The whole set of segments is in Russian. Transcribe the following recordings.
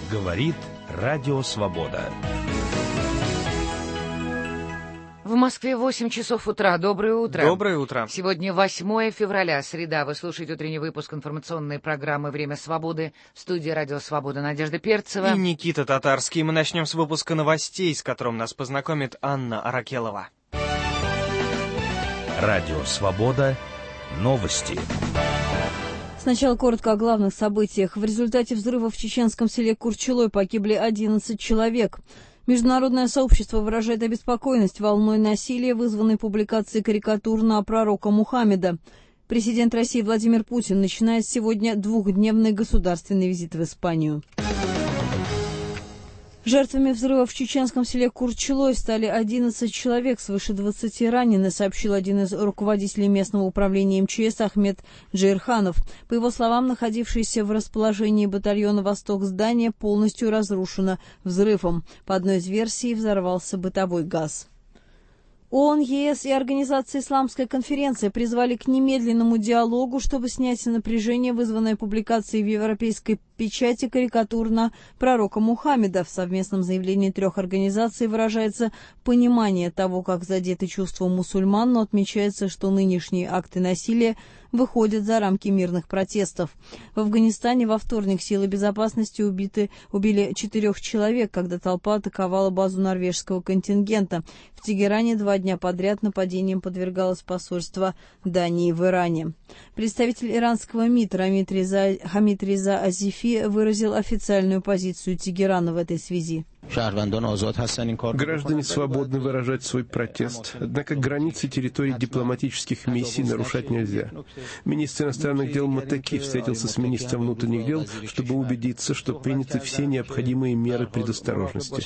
Говорит Радио Свобода. В Москве 8 часов утра. Доброе утро. Доброе утро. Сегодня 8 февраля, среда. Вы слушаете утренний выпуск информационной программы «Время свободы». В студии «Радио Свобода» Надежда Перцева. И Никита Татарский. Мы начнем с выпуска новостей, с которым нас познакомит Анна Аракелова. Радио Свобода. Новости. Сначала коротко о главных событиях. В результате взрыва в чеченском селе Курчелой погибли 11 человек. Международное сообщество выражает обеспокоенность волной насилия, вызванной публикацией карикатур на пророка Мухаммеда. Президент России Владимир Путин начинает сегодня двухдневный государственный визит в Испанию. Жертвами взрыва в чеченском селе Курчелой стали 11 человек, свыше 20 ранены, сообщил один из руководителей местного управления МЧС Ахмед Джейрханов. По его словам, находившееся в расположении батальона «Восток» здание полностью разрушено взрывом. По одной из версий, взорвался бытовой газ. ООН, ЕС и Организация «Исламская конференция» призвали к немедленному диалогу, чтобы снять напряжение, вызванное публикацией в европейской печати карикатур на пророка Мухаммеда. В совместном заявлении трех организаций выражается понимание того, как задеты чувства мусульман, но отмечается, что нынешние акты насилия выходят за рамки мирных протестов. В Афганистане во вторник силы безопасности убили 4 человек, когда толпа атаковала базу норвежского контингента. В Тегеране 2 дня подряд нападением подвергалось посольство Дании в Иране. Представитель иранского МИД Хамид Реза Азифи выразил официальную позицию Тегерана в этой связи. Граждане свободны выражать свой протест, однако границы территорий дипломатических миссий нарушать нельзя. Министр иностранных дел Матаки встретился с министром внутренних дел, чтобы убедиться, что приняты все необходимые меры предосторожности,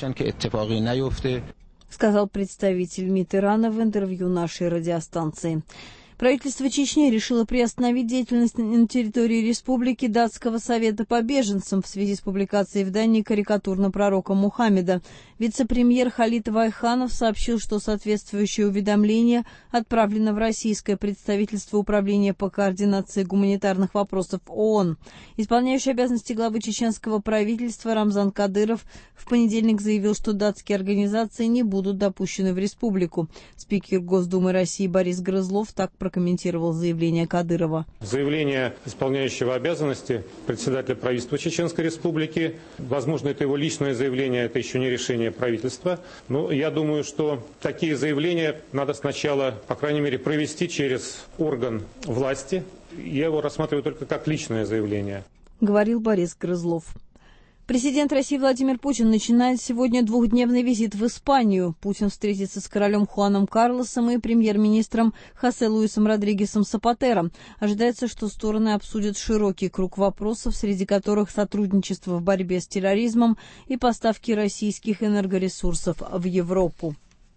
сказал представитель МИД Ирана в интервью нашей радиостанции. Правительство Чечни решило приостановить деятельность на территории республики Датского совета по беженцам в связи с публикацией в Дании карикатур на пророка Мухаммеда. Вице-премьер Халид Вайханов сообщил, что соответствующее уведомление отправлено в российское представительство Управления по координации гуманитарных вопросов ООН. Исполняющий обязанности главы чеченского правительства Рамзан Кадыров в понедельник заявил, что датские организации не будут допущены в республику. Спикер Госдумы России Борис Грызлов так прокомментировал заявление Кадырова. Заявление исполняющего обязанности председателя правительства Чеченской Республики, возможно, это его личное заявление, это еще не решение правительства. Но я думаю, что такие заявления надо сначала, по крайней мере, провести через орган власти. Я его рассматриваю только как личное заявление. Говорил Борис Грызлов. Президент России Владимир Путин начинает сегодня двухдневный визит в Испанию. Путин встретится с королем Хуаном Карлосом и премьер-министром Хосе Луисом Родригесом Сапатеро. Ожидается, что стороны обсудят широкий круг вопросов, среди которых сотрудничество в борьбе с терроризмом и поставки российских энергоресурсов в Европу.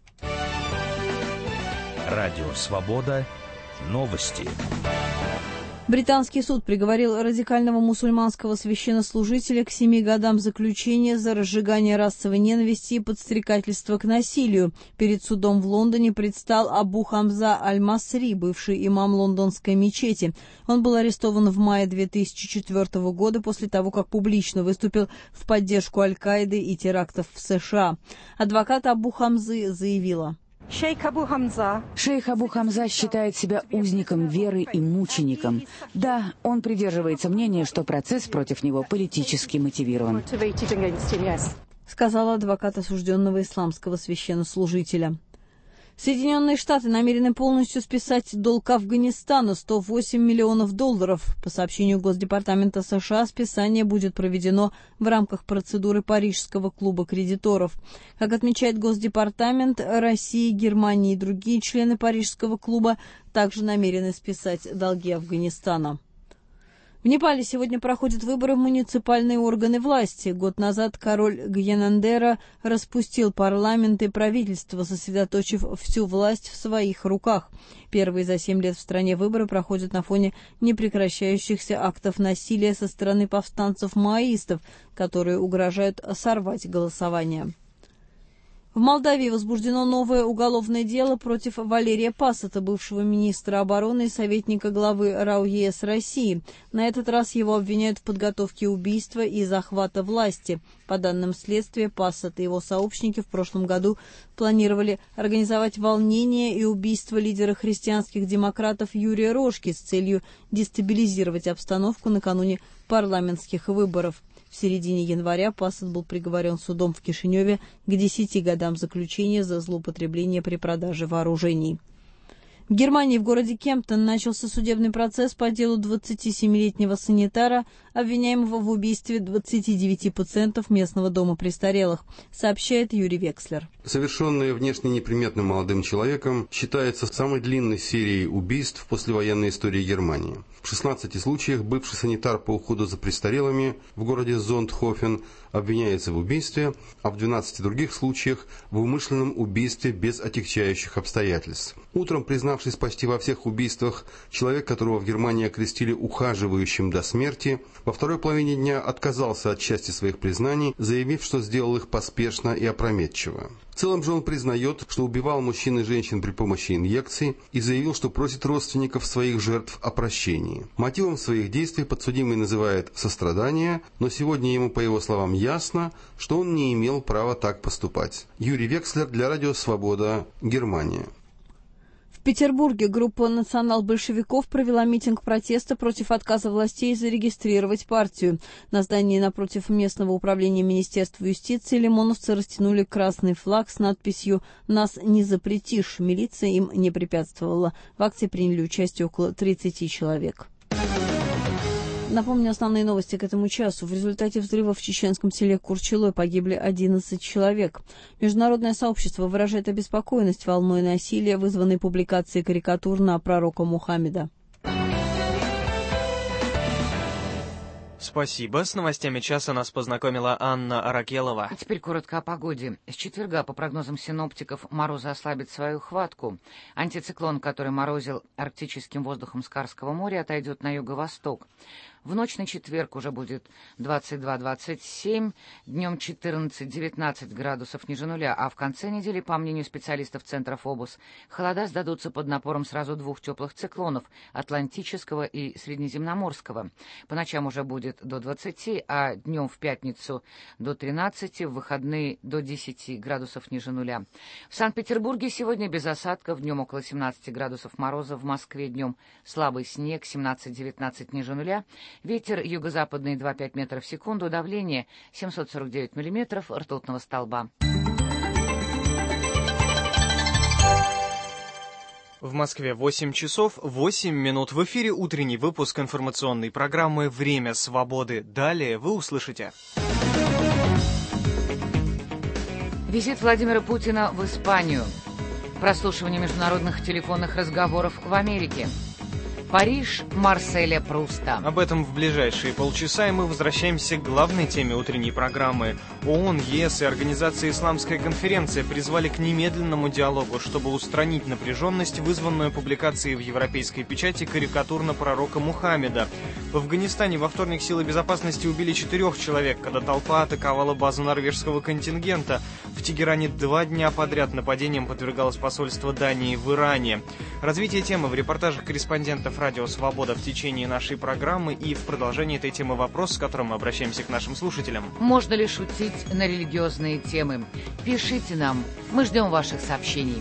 Радио Свобода. Новости. Британский суд приговорил радикального мусульманского священнослужителя к 7 годам заключения за разжигание расовой ненависти и подстрекательство к насилию. Перед судом в Лондоне предстал Абу Хамза Аль-Масри, бывший имам лондонской мечети. Он был арестован в мае 2004 года после того, как публично выступил в поддержку Аль-Каиды и терактов в США. Адвокат Абу Хамзы заявила: Шейх Абу Хамза считает себя узником веры и мучеником. Да, он придерживается мнения, что процесс против него политически мотивирован, сказал адвокат осужденного исламского священнослужителя. Соединенные Штаты намерены полностью списать долг Афганистану — $108 миллионов. По сообщению Госдепартамента США, списание будет проведено в рамках процедуры Парижского клуба кредиторов. Как отмечает Госдепартамент, Россия, Германия и другие члены Парижского клуба также намерены списать долги Афганистана. В Непале сегодня проходят выборы в муниципальные органы власти. Год назад король Гьянандера распустил парламент и правительство, сосредоточив всю власть в своих руках. Первые за 7 лет в стране выборы проходят на фоне непрекращающихся актов насилия со стороны повстанцев-маоистов, которые угрожают сорвать голосование. В Молдавии возбуждено новое уголовное дело против Валерия Пасата, бывшего министра обороны и советника главы РАО ЕС России. На этот раз его обвиняют в подготовке убийства и захвата власти. По данным следствия, Пасат и его сообщники в прошлом году планировали организовать волнение и убийство лидера христианских демократов Юрия Рожки с целью дестабилизировать обстановку накануне парламентских выборов. В середине января Пасат был приговорен судом в Кишиневе к 10 годам заключения за злоупотребление при продаже вооружений. В Германии в городе Кемптон начался судебный процесс по делу 27-летнего санитара, обвиняемого в убийстве 29 пациентов местного дома престарелых, сообщает Юрий Векслер. Совершенное внешне неприметным молодым человеком считается самой длинной серией убийств в послевоенной истории Германии. В 16 случаях бывший санитар по уходу за престарелыми в городе Зондхофен обвиняется в убийстве, а в 12 других случаях в умышленном убийстве без отягчающих обстоятельств. Утром, признавшись почти во всех убийствах, человек, которого в Германии окрестили ухаживающим до смерти, во второй половине дня отказался от части своих признаний, заявив, что сделал их поспешно и опрометчиво. В целом же он признает, что убивал мужчин и женщин при помощи инъекций и заявил, что просит родственников своих жертв о прощении. Мотивом своих действий подсудимый называет сострадание, но сегодня ему, по его словам, ясно, что он не имел права так поступать. Юрий Векслер для Радио Свобода, Германия. В Петербурге группа национал-большевиков провела митинг протеста против отказа властей зарегистрировать партию. На здании напротив местного управления Министерства юстиции лимоновцы растянули красный флаг с надписью «Нас не запретишь». Милиция им не препятствовала. В акции приняли участие около 30 человек. Напомню основные новости к этому часу. В результате взрыва в чеченском селе Курчилой погибли 11 человек. Международное сообщество выражает обеспокоенность волной насилия, вызванной публикацией карикатур на пророка Мухаммеда. Спасибо. С новостями часа нас познакомила Анна Аракелова. И теперь коротко о погоде. С четверга, по прогнозам синоптиков, морозы ослабят свою хватку. Антициклон, который морозил арктическим воздухом с Карского моря, отойдет на юго-восток. В ночь на четверг уже будет 22-27, днем 14-19 градусов ниже нуля, а в конце недели, по мнению специалистов Центра ФОБУС, холода сдадутся под напором сразу двух теплых циклонов – Атлантического и Среднеземноморского. По ночам уже будет до 20, а днем в пятницу до 13, в выходные до 10 градусов ниже нуля. В Санкт-Петербурге сегодня без осадков, днем около 17 градусов мороза, в Москве днем слабый снег, 17-19 ниже нуля. Ветер юго-западный 2,5 метров в секунду, давление 749 миллиметров ртутного столба. В Москве 8 часов 8 минут. В эфире утренний выпуск информационной программы «Время свободы». Далее вы услышите. Визит Владимира Путина в Испанию. Прослушивание международных телефонных разговоров в Америке. Париж Марселя Пруста. Об этом в ближайшие полчаса, и мы возвращаемся к главной теме утренней программы. ООН, ЕС и Организация «Исламская конференция» призвали к немедленному диалогу, чтобы устранить напряженность, вызванную публикацией в европейской печати карикатур на пророка Мухаммеда. В Афганистане во вторник силы безопасности убили 4 человек, когда толпа атаковала базу норвежского контингента. В Тегеране 2 дня подряд нападением подвергалось посольство Дании в Иране. Развитие темы в репортажах корреспондентов Радио Свобода в течение нашей программы, и в продолжении этой темы вопрос, с которым мы обращаемся к нашим слушателям. Можно ли шутить на религиозные темы? Пишите нам, мы ждем ваших сообщений.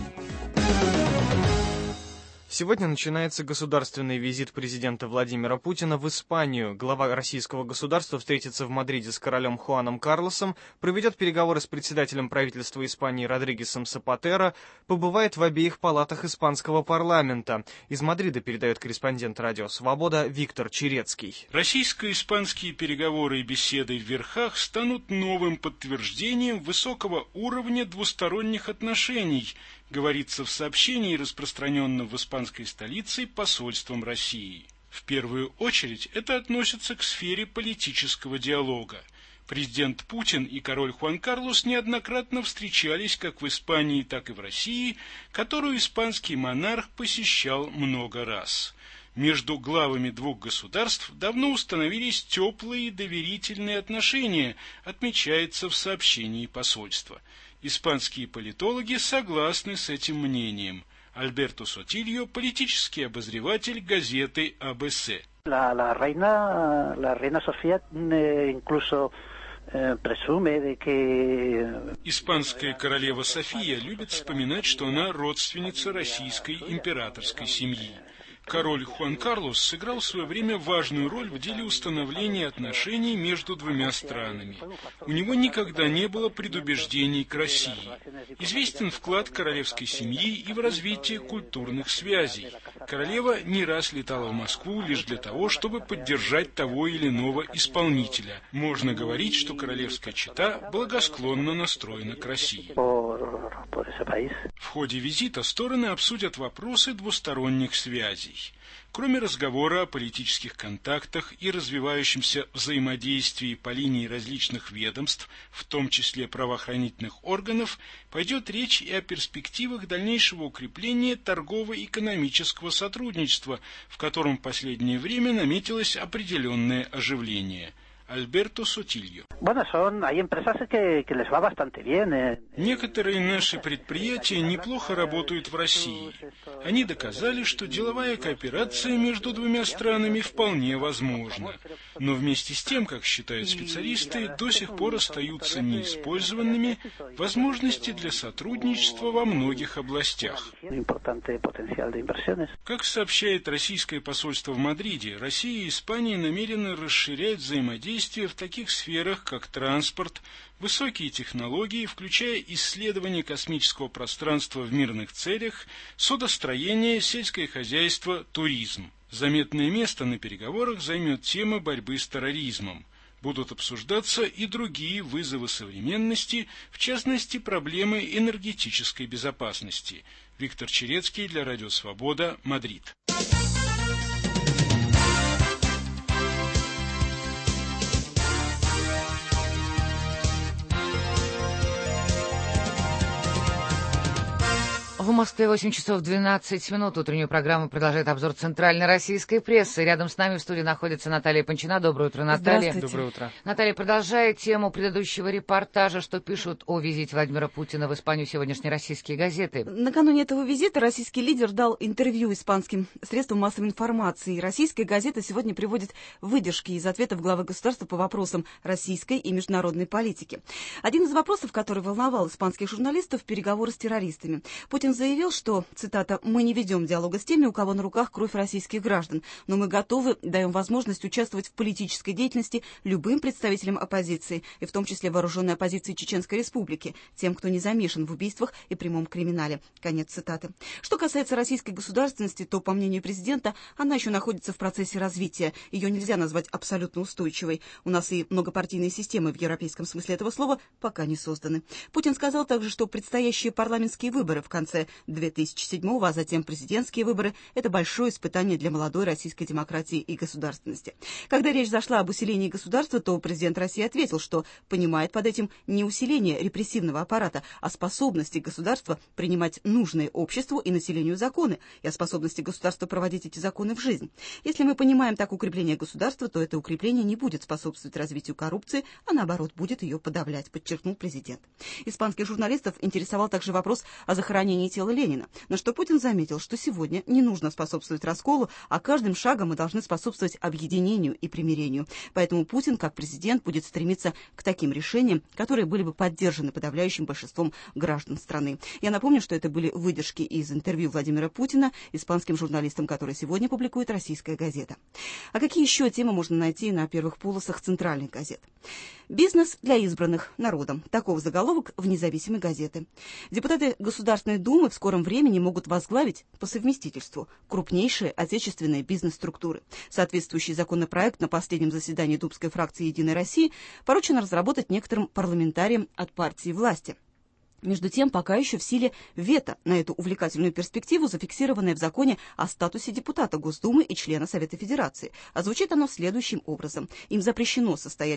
Сегодня начинается государственный визит президента Владимира Путина в Испанию. Глава российского государства встретится в Мадриде с королем Хуаном Карлосом, проведет переговоры с председателем правительства Испании Родригесом Сапатеро, побывает в обеих палатах испанского парламента. Из Мадрида передает корреспондент Радио Свобода Виктор Черецкий. Российско-испанские переговоры и беседы в Верхах станут новым подтверждением высокого уровня двусторонних отношений, говорится в сообщении, распространенном в испанской столице посольством России. В первую очередь это относится к сфере политического диалога. Президент Путин и король Хуан Карлос неоднократно встречались как в Испании, так и в России, которую испанский монарх посещал много раз. Между главами двух государств давно установились теплые доверительные отношения, отмечается в сообщении посольства. Испанские политологи согласны с этим мнением. Альберто Сотильо, политический обозреватель газеты ABC. La reina Sofía incluso presume de que... Испанская королева София любит вспоминать, что она родственница российской императорской семьи. Король Хуан Карлос сыграл в свое время важную роль в деле установления отношений между двумя странами. У него никогда не было предубеждений к России. Известен вклад королевской семьи и в развитие культурных связей. Королева не раз летала в Москву лишь для того, чтобы поддержать того или иного исполнителя. Можно говорить, что королевская чета благосклонно настроена к России. В ходе визита стороны обсудят вопросы двусторонних связей. Кроме разговора о политических контактах и развивающемся взаимодействии по линии различных ведомств, в том числе правоохранительных органов, пойдет речь и о перспективах дальнейшего укрепления торгово-экономического сотрудничества, в котором в последнее время наметилось определенное оживление. Альберто Сотильо. Некоторые наши предприятия неплохо работают в России. Они доказали, что деловая кооперация между двумя странами вполне возможна. Но вместе с тем, как считают специалисты, до сих пор остаются неиспользованными возможности для сотрудничества во многих областях. Как сообщает российское посольство в Мадриде, Россия и Испания намерены расширять взаимодействие в таких сферах, как транспорт, высокие технологии, включая исследование космического пространства в мирных целях, судостроение, сельское хозяйство, туризм. Заметное место на переговорах займет тема борьбы с терроризмом. Будут обсуждаться и другие вызовы современности, в частности, проблемы энергетической безопасности. Виктор Черецкий для Радио Свобода, Мадрид. В Москве 8 часов 12 минут. Утреннюю программу продолжает обзор центральной российской прессы. Рядом с нами в студии находится Наталья Панчина. Доброе утро, Наталья. Доброе утро. Наталья, продолжая тему предыдущего репортажа, что пишут о визите Владимира Путина в Испанию сегодняшние российские газеты. Накануне этого визита российский лидер дал интервью испанским средствам массовой информации. Российская газета сегодня приводит выдержки из ответов главы государства по вопросам российской и международной политики. Один из вопросов, который волновал испанских журналистов, переговоры с террористами. Путин заявил, что, цитата, «мы не ведем диалога с теми, у кого на руках кровь российских граждан, но мы готовы, даем возможность участвовать в политической деятельности любым представителям оппозиции, и в том числе вооруженной оппозиции Чеченской Республики, тем, кто не замешан в убийствах и прямом криминале». Конец цитаты. Что касается российской государственности, то, по мнению президента, она еще находится в процессе развития. Ее нельзя назвать абсолютно устойчивой. У нас и многопартийные системы в европейском смысле этого слова пока не созданы. Путин сказал также, что предстоящие парламентские выборы в конце 2007-го, а затем президентские выборы – это большое испытание для молодой российской демократии и государственности. Когда речь зашла об усилении государства, то президент России ответил, что понимает под этим не усиление репрессивного аппарата, а способности государства принимать нужные обществу и населению законы, и о способности государства проводить эти законы в жизнь. Если мы понимаем так укрепление государства, то это укрепление не будет способствовать развитию коррупции, а наоборот будет ее подавлять, подчеркнул президент. Испанских журналистов интересовал также вопрос о захоронении тела Ленина, на что Путин заметил, что сегодня не нужно способствовать расколу, а каждым шагом мы должны способствовать объединению и примирению. Поэтому Путин, как президент, будет стремиться к таким решениям, которые были бы поддержаны подавляющим большинством граждан страны. Я напомню, что это были выдержки из интервью Владимира Путина испанским журналистам, которые сегодня публикует российская газета. А какие еще темы можно найти на первых полосах центральных газет? «Бизнес для избранных народом». Таков заголовок в независимой газете. Депутаты Государственной Думы в скором времени могут возглавить по совместительству крупнейшие отечественные бизнес-структуры. Соответствующий законопроект на последнем заседании Думской фракции «Единой России» поручено разработать некоторым парламентариям от партии власти. Между тем, пока еще в силе вето на эту увлекательную перспективу, зафиксированное в законе о статусе депутата Госдумы и члена Совета Федерации. А звучит оно следующим образом. Им запрещено состоять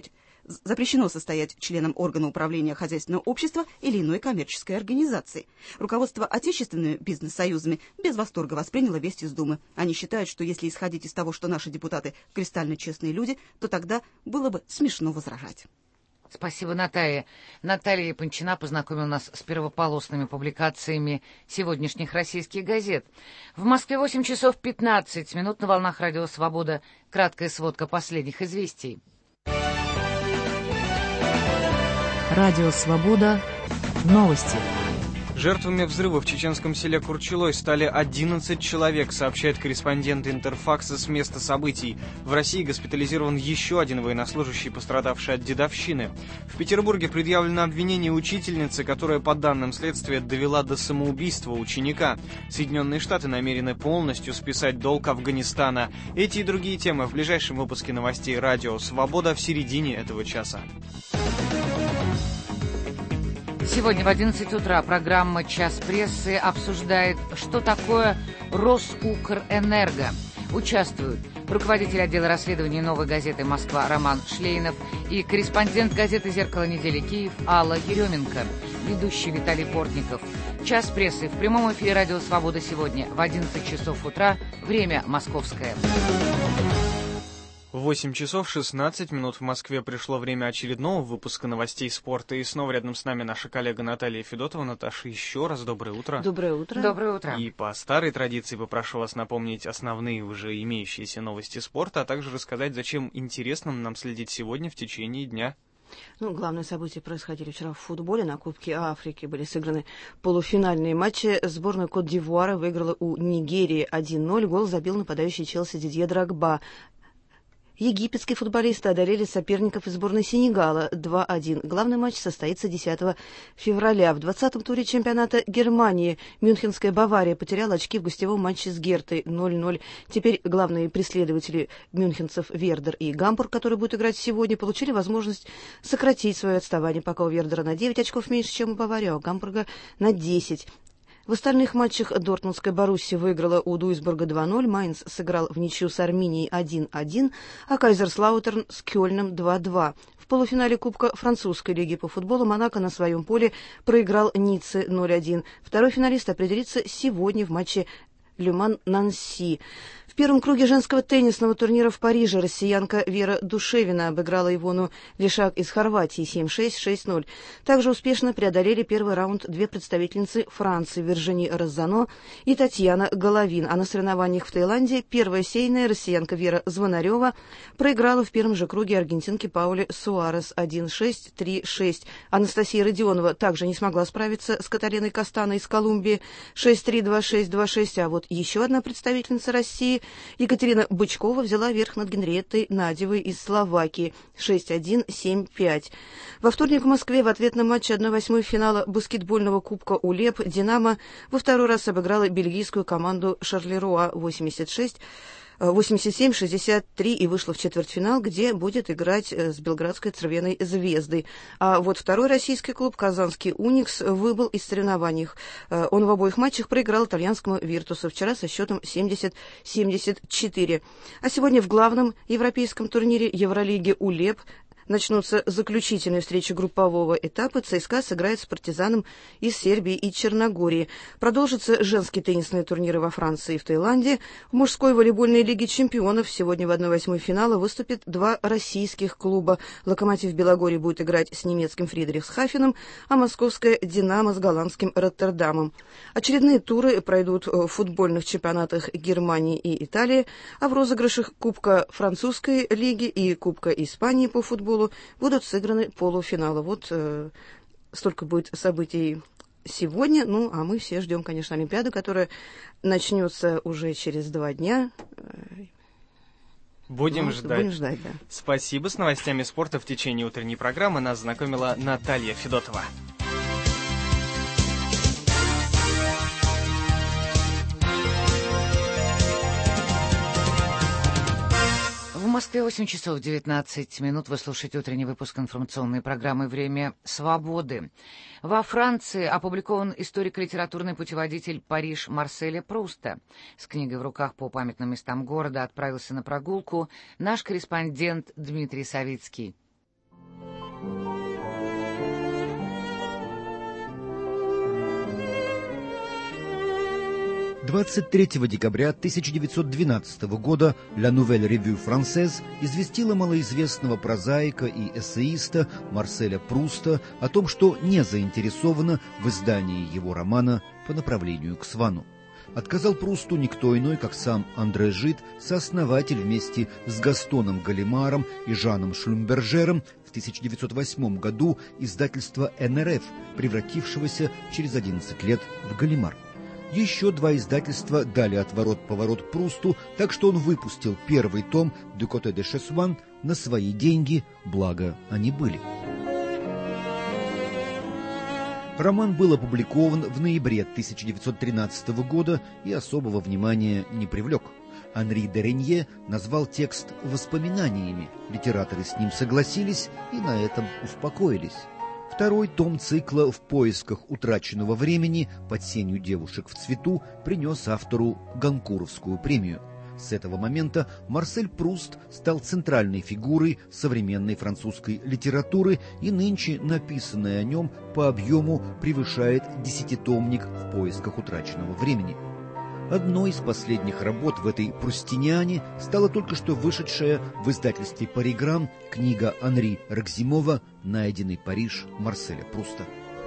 запрещено состоять членом органа управления хозяйственного общества или иной коммерческой организации. Руководство отечественными бизнес-союзами без восторга восприняло весть из Думы. Они считают, что если исходить из того, что наши депутаты кристально честные люди, то тогда было бы смешно возражать. Спасибо, Наталья. Наталья Панчина познакомила нас с первополосными публикациями сегодняшних российских газет. В Москве 8 часов 15 минут на волнах Радио Свобода. Краткая сводка последних известий. Радио Свобода. Новости. Жертвами взрыва в чеченском селе Курчелой стали 11 человек, сообщает корреспондент Интерфакса с места событий. В России госпитализирован еще один военнослужащий, пострадавший от дедовщины. В Петербурге предъявлено обвинение учительнице, которая, по данным следствия, довела до самоубийства ученика. Соединенные Штаты намерены полностью списать долг Афганистана. Эти и другие темы в ближайшем выпуске новостей «Радио Свобода» в середине этого часа. Сегодня в 11 утра программа «Час прессы» обсуждает, что такое Росукрэнерго. Участвуют руководитель отдела расследований «Новой газеты Москва» Роман Шлейнов и корреспондент газеты «Зеркало недели» Киев Алла Еременко, ведущий Виталий Портников. «Час прессы» в прямом эфире «Радио Свобода» сегодня в 11 часов утра, время московское. В 8 часов 16 минут в Москве пришло время очередного выпуска новостей спорта. И снова рядом с нами наша коллега Наталья Федотова. Наташа, еще раз доброе утро. Доброе утро. Доброе утро. И по старой традиции попрошу вас напомнить основные уже имеющиеся новости спорта, а также рассказать, зачем интересно нам следить сегодня в течение дня. Главные события происходили вчера в футболе. На Кубке Африки были сыграны полуфинальные матчи. Сборная Кот-д'Ивуара выиграла у Нигерии 1-0. Гол забил нападающий Челси Дидье Дрогба. Египетские футболисты одолели соперников из сборной Сенегала 2-1. Главный матч состоится 10 февраля. В 20-м туре чемпионата Германии мюнхенская Бавария потеряла очки в гостевом матче с Гертой 0-0. Теперь главные преследователи мюнхенцев Вердер и Гамбург, которые будут играть сегодня, получили возможность сократить свое отставание, пока у Вердера на 9 очков меньше, чем у Баварии, а у Гамбурга на 10. В остальных матчах Дортмундская Боруссия выиграла у Дуйсбурга 2-0, Майнц сыграл в ничью с Арминией 1-1, а Кайзерслаутерн с Кёльном 2-2. В полуфинале Кубка французской лиги по футболу Монако на своем поле проиграл Ницце 0-1. Второй финалист определится сегодня в матче Le Mans-Нанси. В первом круге женского теннисного турнира в Париже россиянка Вера Душевина обыграла Ивону Лишак из Хорватии 7-6, 6-0. Также успешно преодолели первый раунд две представительницы Франции Вержини Розано и Татьяна Головин. А на соревнованиях в Таиланде первая сейная россиянка Вера Звонарева проиграла в первом же круге аргентинке Пауле Суарес 1-6, 3-6. Анастасия Родионова также не смогла справиться с Катариной Кастано из Колумбии 6-3, 2-6, 2-6. А вот еще одна представительница России Екатерина Бычкова взяла верх над Генриеттой Надевой из Словакии 6-1, 7-5. Во вторник в Москве в ответном матче 1/8 финала баскетбольного кубка УЛЕП «Динамо» во второй раз обыграла бельгийскую команду Шарлеруа 87-63 и вышла в четвертьфинал, где будет играть с белградской «Цервеной Звездой». А вот второй российский клуб «Казанский Уникс» выбыл из соревнований. Он в обоих матчах проиграл итальянскому «Виртусу» вчера со счетом 70-74. А сегодня в главном европейском турнире Евролиги УЛЕП начнутся заключительные встречи группового этапа. ЦСКА сыграет с «Партизаном» из Сербии и Черногории. Продолжатся женские теннисные турниры во Франции и в Таиланде. В мужской волейбольной лиге чемпионов сегодня в 1/8 финала выступят два российских клуба. «Локомотив» Белогорье будет играть с немецким Фридрихсхафеном, а московская «Динамо» с голландским Роттердамом. Очередные туры пройдут в футбольных чемпионатах Германии и Италии, а в розыгрышах Кубка французской лиги и Кубка Испании по футболу будут сыграны полуфиналы. Вот столько будет событий сегодня. Ну, а мы все ждем, конечно, Олимпиаду, которая начнется уже через 2 дня. Будем ждать. Будем ждать, да. Спасибо. С новостями спорта в течение утренней программы нас знакомила Наталья Федотова. В Москве 8 часов 19 минут. Вы слушаете утренний выпуск информационной программы «Время свободы». Во Франции опубликован историко-литературный путеводитель «Париж» Марселя Пруста. С книгой в руках по памятным местам города отправился на прогулку наш корреспондент Дмитрий Савицкий. «23 декабря 1912 года La Nouvelle Revue Française известила малоизвестного прозаика и эссеиста Марселя Пруста о том, что не заинтересована в издании его романа «По направлению к Свану». Отказал Прусту никто иной, как сам Андре Жид, сооснователь вместе с Гастоном Галимаром и Жаном Шлюмбержером в 1908 году издательства НРФ, превратившегося через 11 лет в Галимар. Еще два издательства дали отворот-поворот Прусту, так что он выпустил первый том «Du côté de chez Swann» на свои деньги, благо они были. Роман был опубликован в ноябре 1913 года и особого внимания не привлек. Анри де Ренье назвал текст «воспоминаниями», литераторы с ним согласились и на этом успокоились. Второй том цикла «В поисках утраченного времени» под сенью девушек в цвету принес автору Гонкуровскую премию. С этого момента Марсель Пруст стал центральной фигурой современной французской литературы, и нынче написанное о нем по объему превышает десятитомник «В поисках утраченного времени». Одной из последних работ в этой прустиниане стала только что вышедшая в издательстве «Париграм» книга Анри Рокзимова «Найденный Париж» Марселя Пруста.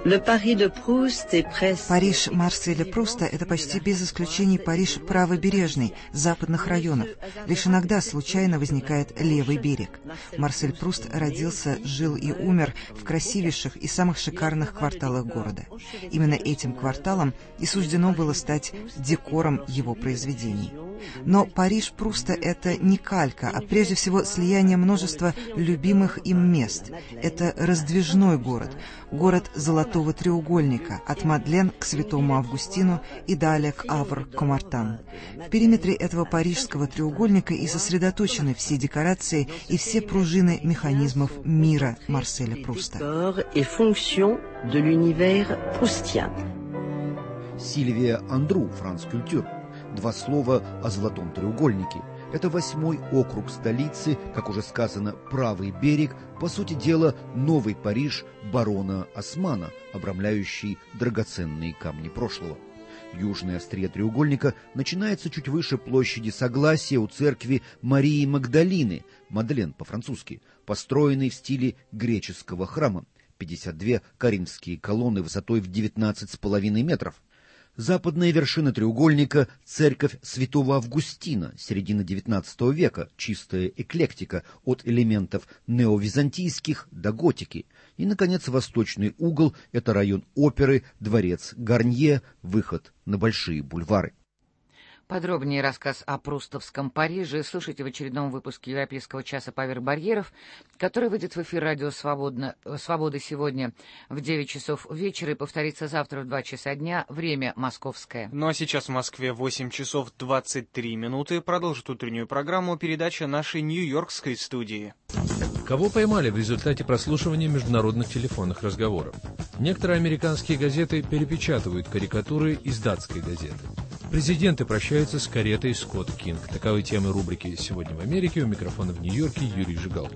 Париж Марселя Пруста — это почти без исключений Париж правобережный, западных районов. Лишь иногда случайно возникает левый берег. Марсель Пруст родился, жил и умер в красивейших и самых шикарных кварталах города. Именно этим кварталам и суждено было стать декором его произведений. Но Париж Пруста — это не калька, а прежде всего слияние множества любимых им мест. Это раздвижной город, город Золотого треугольника, от Мадлен к Святому Августину и далее к Авр-Комартан. В периметре этого парижского треугольника и сосредоточены все декорации и все пружины механизмов мира Марселя Пруста. Сильвия Андру, Франс Культюр. Два слова о Золотом треугольнике. Это 8-й округ столицы, как уже сказано, правый берег, по сути дела, новый Париж барона Османа, обрамляющий драгоценные камни прошлого. Южное острие треугольника начинается чуть выше площади Согласия у церкви Марии Магдалины, Мадлен по-французски, построенной в стиле греческого храма, 52 коринфские колонны высотой в 19,5 метров. Западная вершина треугольника – церковь Святого Августина, середина XIX века, чистая эклектика от элементов неовизантийских до готики. И, наконец, восточный угол – это район оперы, дворец Гарнье, выход на большие бульвары. Подробнее рассказ о прустовском Париже слушайте в очередном выпуске Европейского часа «Поверх барьеров», который выйдет в эфир радио «Свобода» сегодня в 9 часов вечера и повторится завтра в 2 часа дня, время московское. Ну а сейчас в Москве 8 часов 23 минуты. Продолжит утреннюю программу передача нашей нью-йоркской студии. Кого поймали в результате прослушивания международных телефонных разговоров? Некоторые американские газеты перепечатывают карикатуры из датской газеты. Президенты прощаются с каретой Скотт Кинг. Таковы темы рубрики «Сегодня в Америке». У микрофона в Нью-Йорке Юрий Жигалкин.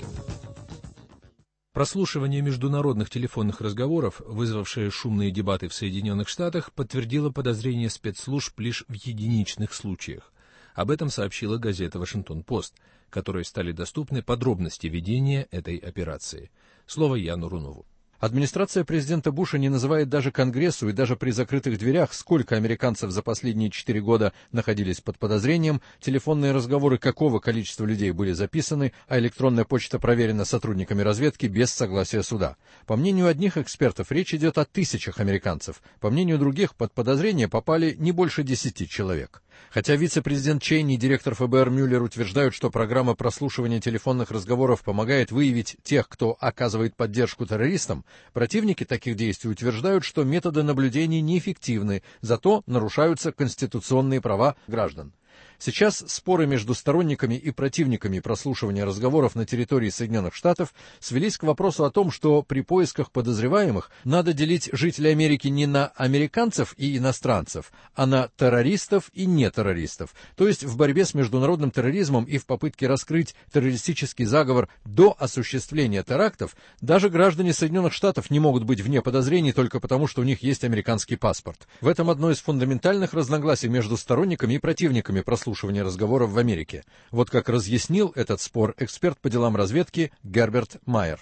Прослушивание международных телефонных разговоров, вызвавшее шумные дебаты в Соединенных Штатах, подтвердило подозрения спецслужб лишь в единичных случаях. Об этом сообщила газета «Вашингтон-Пост», которой стали доступны подробности ведения этой операции. Слово Яну Рунову. Администрация президента Буша не называет даже Конгрессу и даже при закрытых дверях, сколько американцев за последние 4 года находились под подозрением, телефонные разговоры какого количества людей были записаны, а электронная почта проверена сотрудниками разведки без согласия суда. По мнению одних экспертов, речь идет о тысячах американцев. По мнению других, под подозрение попали не больше 10 человек. Хотя вице-президент Чейни и директор ФБР Мюллер утверждают, что программа прослушивания телефонных разговоров помогает выявить тех, кто оказывает поддержку террористам, противники таких действий утверждают, что методы наблюдения неэффективны, зато нарушаются конституционные права граждан. Сейчас споры между сторонниками и противниками прослушивания разговоров на территории Соединенных Штатов свелись к вопросу о том, что при поисках подозреваемых надо делить жителей Америки не на американцев и иностранцев, а на террористов и нетеррористов, то есть в борьбе с международным терроризмом и в попытке раскрыть террористический заговор до осуществления терактов, даже граждане Соединенных Штатов не могут быть вне подозрений только потому, что у них есть американский паспорт. В этом одно из фундаментальных разногласий между сторонниками и противниками прослушивания разговоров в Америке. Вот как разъяснил этот спор эксперт по делам разведки Герберт Майер.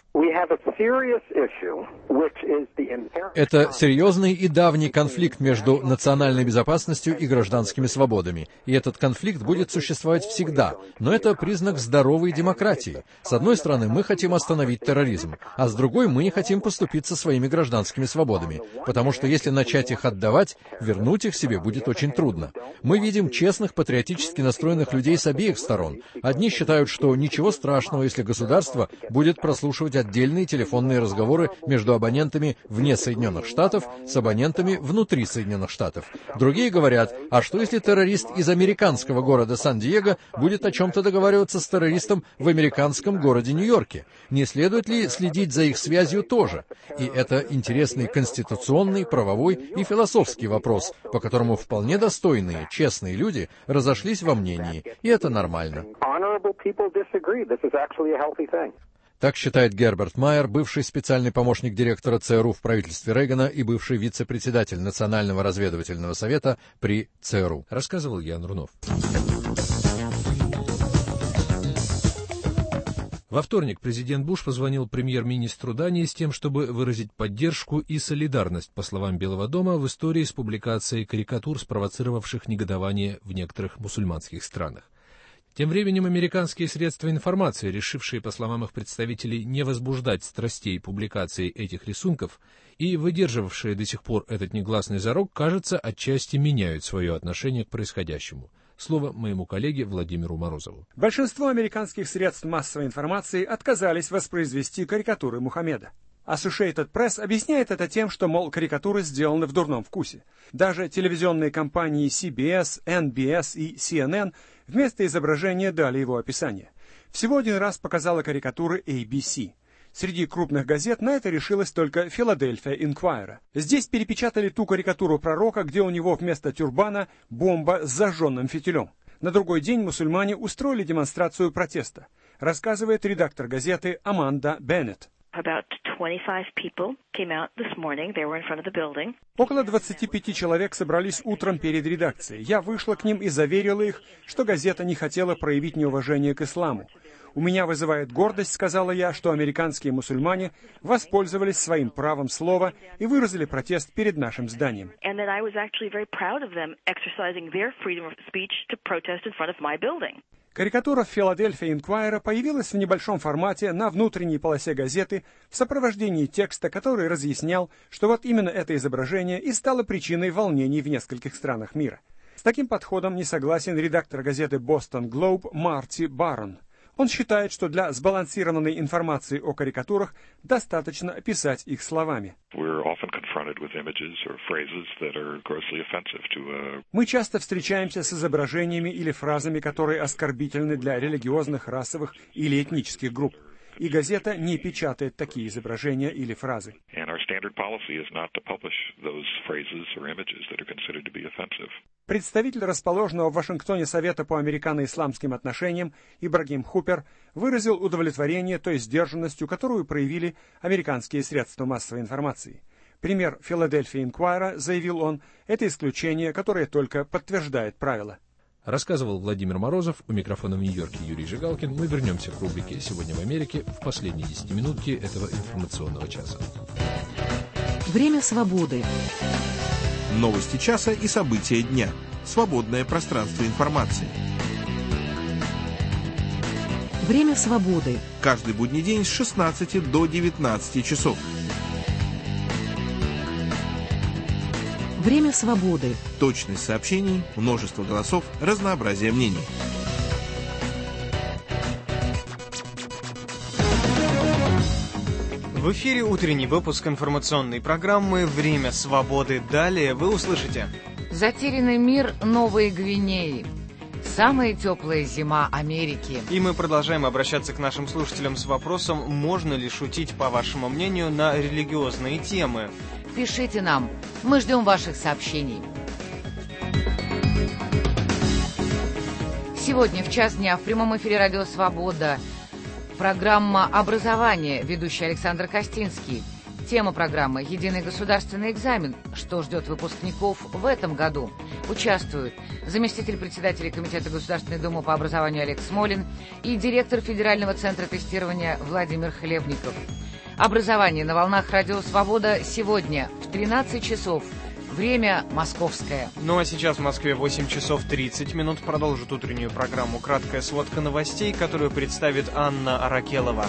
Это серьезный и давний конфликт между национальной безопасностью и гражданскими свободами. И этот конфликт будет существовать всегда. Но это признак здоровой демократии. С одной стороны, мы хотим остановить терроризм, а с другой, мы не хотим поступиться своими гражданскими свободами. Потому что если начать их отдавать, вернуть их себе будет очень трудно. Мы видим честных, патриотически настроенных людей с обеих сторон. Одни считают, что ничего страшного, если государство будет прослушивать отдельные телефонные разговоры между абонентами вне Соединенных Штатов с абонентами внутри Соединенных Штатов. Другие говорят, а что если террорист из американского города Сан-Диего будет о чем-то договариваться с террористом в американском городе Нью-Йорке? Не следует ли следить за их связью тоже? И это интересный конституционный, правовой и философский вопрос, по которому вполне достойные, честные люди разошлись во мнении, и это нормально. Так считает Герберт Майер, бывший специальный помощник директора ЦРУ в правительстве Рейгана и бывший вице-председатель Национального разведывательного совета при ЦРУ. Рассказывал Ян Рунов. Во вторник президент Буш позвонил премьер-министру Дании с тем, чтобы выразить поддержку и солидарность, по словам Белого дома, в истории с публикацией карикатур, спровоцировавших негодование в некоторых мусульманских странах. Тем временем американские средства информации, решившие, по словам их представителей, не возбуждать страстей публикации этих рисунков и выдерживавшие до сих пор этот негласный зарок, кажется, отчасти меняют свое отношение к происходящему. Слово моему коллеге Владимиру Морозову. Большинство американских средств массовой информации отказались воспроизвести карикатуры Мухаммеда. Associated Press объясняет это тем, что, мол, карикатуры сделаны в дурном вкусе. Даже телевизионные компании CBS, NBS и CNN вместо изображения дали его описание. Всего один раз показала карикатуры ABC. Среди крупных газет на это решилась только Philadelphia Inquirer. Здесь перепечатали ту карикатуру пророка, где у него вместо тюрбана бомба с зажженным фитилем. На другой день мусульмане устроили демонстрацию протеста, рассказывает редактор газеты Аманда Беннет. Около 25 человек собрались утром перед редакцией. Я вышла к ним и заверила их, что газета не хотела проявить неуважение к исламу. «У меня вызывает гордость, — сказала я, — что американские мусульмане воспользовались своим правом слова и выразили протест перед нашим зданием». Карикатура Philadelphia Inquirer появилась в небольшом формате на внутренней полосе газеты в сопровождении текста, который разъяснял, что вот именно это изображение и стало причиной волнений в нескольких странах мира. С таким подходом не согласен редактор газеты Boston Globe Марти Барон. Он считает, что для сбалансированной информации о карикатурах достаточно описать их словами. Мы часто встречаемся с изображениями или фразами, которые оскорбительны для религиозных, расовых или этнических групп. И газета не печатает такие изображения или фразы. Представитель расположенного в Вашингтоне Совета по американо-исламским отношениям Ибрагим Хупер выразил удовлетворение той сдержанностью, которую проявили американские средства массовой информации. Пример Philadelphia Inquirer, заявил он, это исключение, которое только подтверждает правила. Рассказывал Владимир Морозов, у микрофона в Нью-Йорке Юрий Жигалкин. Мы вернемся к рубрике «Сегодня в Америке» в последние 10 минутки этого информационного часа. Время свободы. Новости часа и события дня. Свободное пространство информации. Время свободы. Каждый будний день с 16 до 19 часов. Время свободы. Точность сообщений, множество голосов, разнообразие мнений. В эфире утренний выпуск информационной программы «Время свободы». Далее вы услышите: Затерянный мир Новой Гвинеи. самая теплая зима Америки. И мы продолжаем обращаться к нашим слушателям с вопросом, можно ли шутить, по вашему мнению, на религиозные темы. Пишите нам, мы ждем ваших сообщений. Сегодня в час дня в прямом эфире «Радио Свобода» программа «Образование», ведущий Александр Костинский. Тема программы «Единый государственный экзамен». Что ждет выпускников в этом году? Участвуют заместитель председателя Комитета Государственной Думы по образованию Олег Смолин и директор Федерального центра тестирования Владимир Хлебников. Образование на волнах «Радио Свобода» сегодня в 13 часов. Время московское. Ну а сейчас в Москве 8 часов 30 минут. Продолжит утреннюю программу «Краткая сводка новостей», которую представит Анна Аракелова.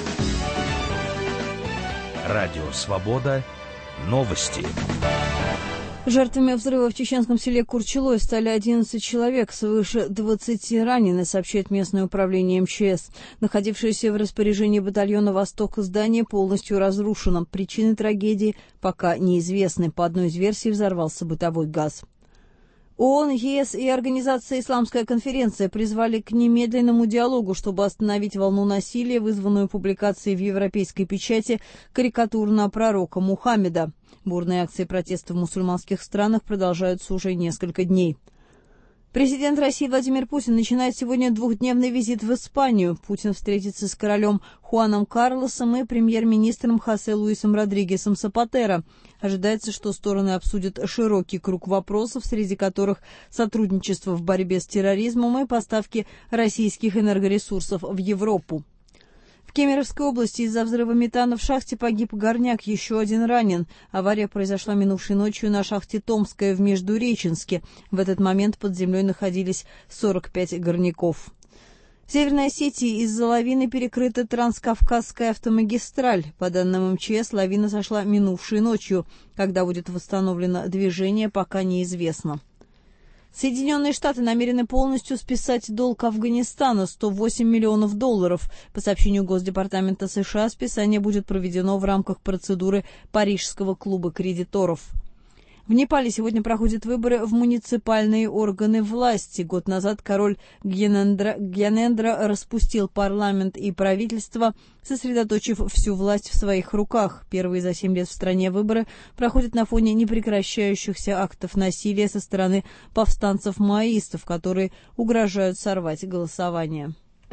Радио «Свобода». Новости. Жертвами взрыва в чеченском селе Курчелой стали 11 человек, свыше 20 ранены, сообщает местное управление МЧС. Находившееся в распоряжении батальона «Восток» здание полностью разрушено. Причины трагедии пока неизвестны. По одной из версий взорвался бытовой газ. ООН, ЕС и Организация «Исламская конференция» призвали к немедленному диалогу, чтобы остановить волну насилия, вызванную публикацией в европейской печати карикатур на пророка Мухаммеда. Бурные акции протеста в мусульманских странах продолжаются уже несколько дней. Президент России Владимир Путин начинает сегодня двухдневный визит в Испанию. Путин встретится с королем Хуаном Карлосом и премьер-министром Хосе Луисом Родригесом Сапатеро. Ожидается, что стороны обсудят широкий круг вопросов, среди которых сотрудничество в борьбе с терроризмом и поставки российских энергоресурсов в Европу. В Кемеровской области из-за взрыва метана в шахте погиб горняк, еще один ранен. Авария произошла минувшей ночью на шахте Томская в Междуреченске. В этот момент под землей находились 45 горняков. В Северной Осетии из-за лавины перекрыта Транскавказская автомагистраль. По данным МЧС, лавина сошла минувшей ночью. Когда будет восстановлено движение, пока неизвестно. Соединенные Штаты намерены полностью списать долг Афганистана – $108 миллионов. По сообщению Госдепартамента США, списание будет проведено в рамках процедуры Парижского клуба кредиторов. В Непале сегодня проходят выборы в муниципальные органы власти. Год назад король Гьянендра распустил парламент и правительство, сосредоточив всю власть в своих руках. Первые за 7 лет в стране выборы проходят на фоне непрекращающихся актов насилия со стороны повстанцев-маоистов, которые угрожают сорвать голосование.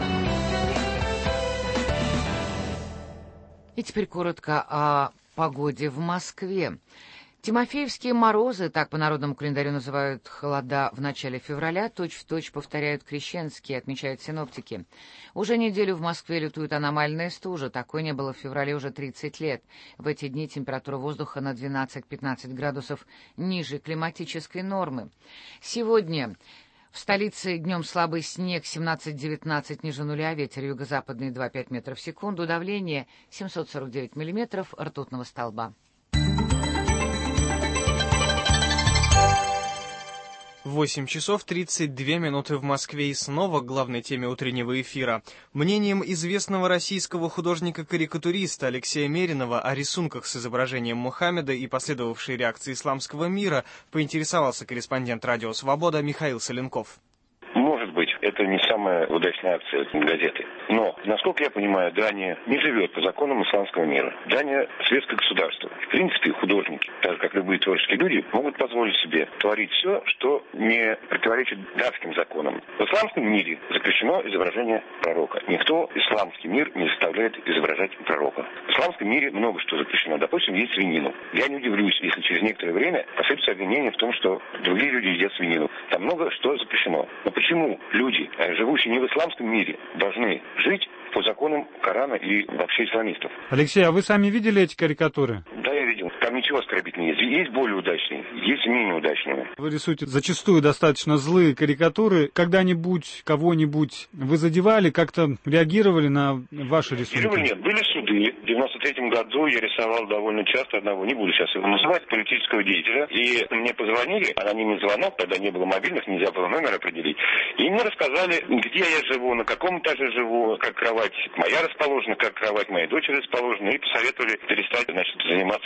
И теперь коротко о погоде в Москве. Тимофеевские морозы, так по народному календарю называют холода в начале февраля, точь-в-точь повторяют крещенские, отмечают синоптики. Уже неделю в Москве лютует аномальная стужа, такой не было в феврале уже 30 лет. В эти дни температура воздуха на 12-15 градусов ниже климатической нормы. Сегодня в столице днем слабый снег 17-19 ниже нуля, ветер юго-западный 2,5 метров в секунду, давление 749 миллиметров ртутного столба. 8 часов 32 минуты в Москве и снова к главной теме утреннего эфира. Мнением известного российского художника-карикатуриста Алексея Меринова о рисунках с изображением Мухаммеда и последовавшей реакции исламского мира поинтересовался корреспондент «Радио Свобода» Михаил Соленков. Может быть, это не самая удачная акция газеты. Но, насколько я понимаю, Дания не живет по законам исламского мира. Дания – светское государство. В принципе, художники, так же как любые творческие люди, могут позволить себе творить все, что не противоречит датским законам. В исламском мире запрещено изображение пророка. Никто исламский мир не заставляет изображать пророка. В исламском мире много что запрещено. Допустим, есть свинину. Я не удивлюсь, если через некоторое время посыпется обвинение в том, что другие люди едят свинину. Там много что запрещено. Но почему люди, живущие не в исламском мире, должны жить по законам Корана и вообще исламистов? Алексей, а вы сами видели эти карикатуры? Да, я видел. Там ничего оскорбительного есть. Есть более удачные, есть менее удачные. Вы рисуете зачастую достаточно злые карикатуры. Когда-нибудь, кого-нибудь вы задевали, как-то реагировали на ваши рисунки? Нет, были суды. В 93-м году я рисовал довольно часто одного, не буду сейчас его называть, политического деятеля. И мне позвонили, анонимный звонок, тогда не было мобильных, нельзя было номер определить. И мне рассказали, где я живу, на каком этаже живу, как кровать моя расположена, как кровать моей дочери расположена. И посоветовали перестать, заниматься оскорблением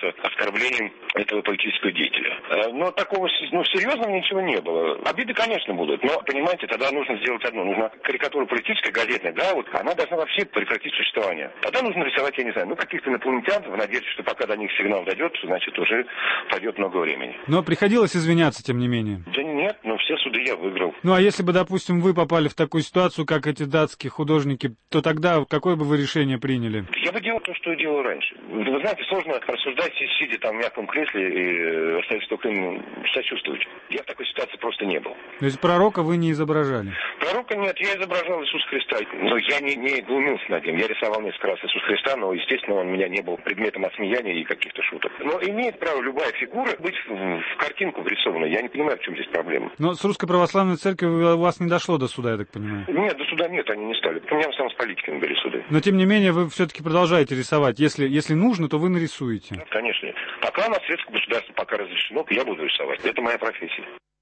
оскорблением этого политического деятеля. Но такого, серьезного ничего не было. Обиды, конечно, будут, но, понимаете, тогда нужно сделать одно. Нужна карикатура политическая, газетная, да, вот она должна вообще прекратить существование. Тогда нужно рисовать, я не знаю, каких-то инопланетян, в надежде, что пока до них сигнал дойдет, значит, уже пойдет много времени. Но приходилось извиняться, тем не менее. Да нет, все суды я выиграл. А если бы, допустим, вы попали в такую ситуацию, как эти датские художники, то тогда какое бы вы решение приняли? Я бы делал то, что я делал раньше. Вы знаете, сложно рассуждать, сидя там в мягком кресле и остается только им сочувствовать. Я в такой ситуации просто не был. То есть пророка вы не изображали? Пророка нет, я изображал Иисуса Христа. Но я не глумился над ним. Я рисовал несколько раз Иисуса Христа, но, естественно, он у меня не был предметом осмеяния и каких-то шуток. Но имеет право любая фигура быть в картинку врисованной. Я не понимаю, в чем здесь проблема. Но с Русской Православной Церковью у вас не дошло до суда, я так понимаю? Нет, до суда нет, они не стали. У меня в основном с политиками были суды. Но, тем не менее, вы все-таки продолжаете рисовать. Если нужно, то вы нарисуете. Да, конечно. Пока на средства государства пока разрешено, я буду рисовать. Это моя профессия.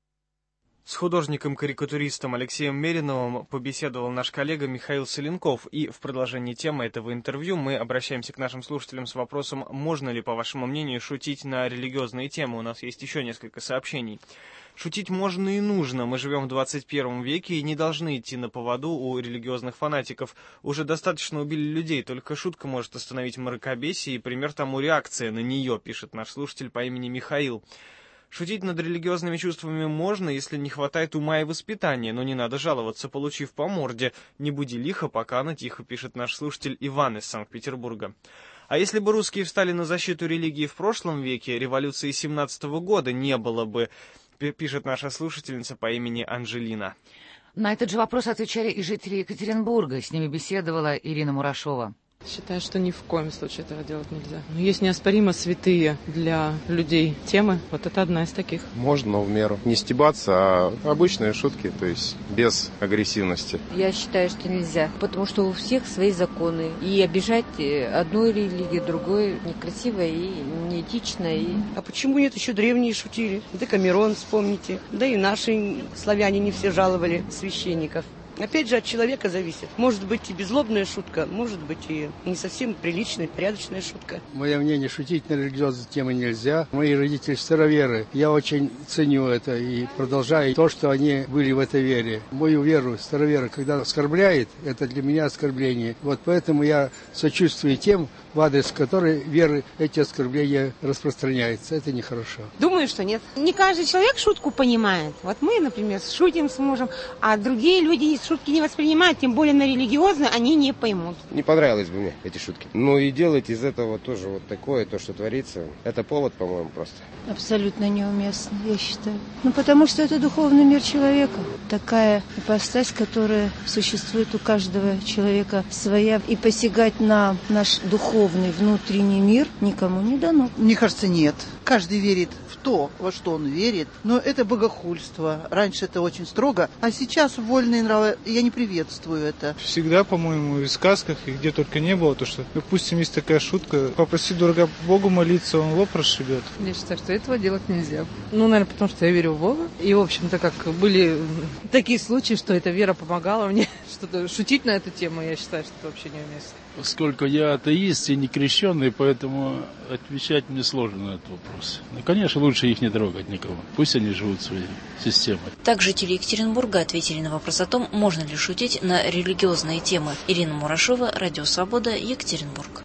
С художником-карикатуристом Алексеем Мериновым побеседовал наш коллега Михаил Соленков. И в продолжении темы этого интервью мы обращаемся к нашим слушателям с вопросом, можно ли, по вашему мнению, шутить на религиозные темы. У нас есть еще несколько сообщений. Шутить можно и нужно. Мы живем в 21 веке и не должны идти на поводу у религиозных фанатиков. Уже достаточно убили людей, только шутка может остановить мракобесие, и пример тому реакция на нее, пишет наш слушатель по имени Михаил. Шутить над религиозными чувствами можно, если не хватает ума и воспитания, но не надо жаловаться, получив по морде. Не буди лихо, пока она тихо, пишет наш слушатель Иван из Санкт-Петербурга. А если бы русские встали на защиту религии в прошлом веке, революции 17-го года не было бы, пишет наша слушательница по имени Анжелина. На этот же вопрос отвечали и жители Екатеринбурга. С ними беседовала Ирина Мурашова. Считаю, что ни в коем случае этого делать нельзя. Но есть неоспоримо святые для людей темы. Вот это одна из таких. Можно, но в меру. Не стебаться, а обычные шутки, то есть без агрессивности. Я считаю, что нельзя, потому что у всех свои законы. И обижать одной религии, другой некрасиво и неэтично. А почему нет? Еще древние шутили. Декамерон вспомните. Да и наши славяне не все жаловали священников. Опять же, от человека зависит. Может быть и беззлобная шутка, может быть и не совсем приличная, порядочная шутка. Мое мнение, шутить на религиозные темы нельзя. Мои родители староверы. Я очень ценю это и продолжаю то, что они были в этой вере. Мою веру староверы, когда оскорбляет, это для меня оскорбление. Вот поэтому я сочувствую тем, в адрес которой веры эти оскорбления распространяются. Это нехорошо. Думаю, что нет. Не каждый человек шутку понимает. Вот мы, например, шутим с мужем, а другие люди шутки не воспринимают, тем более на религиозные они не поймут. Не понравились бы мне эти шутки. Ну и делать из этого тоже вот такое, то, что творится, это повод, по-моему, просто. Абсолютно неуместно, я считаю. Потому что это духовный мир человека. Такая ипостась, которая существует у каждого человека своя. И посягать на наш духовный внутренний мир никому не дано. Мне кажется, нет. Каждый верит в то, во что он верит. Но это богохульство. Раньше это очень строго, а сейчас вольные нравы, я не приветствую это. Всегда, по-моему, и в сказках, и где только не было, то что, допустим, есть такая шутка, попроси дурака Богу молиться, он лоб расшибет. Я считаю, что этого делать нельзя. Наверное, потому что я верю в Бога. И, в общем-то, как были такие случаи, что эта вера помогала мне что-то шутить на эту тему, я считаю, что это вообще неуместно. Поскольку я атеист и не крещенный, поэтому отвечать мне сложно на этот вопрос. Ну, конечно, лучше их не трогать никого. Пусть они живут своей системой. Так жители Екатеринбурга ответили на вопрос о том, можно ли шутить на религиозные темы. Ирина Мурашова, Радио Свобода, Екатеринбург.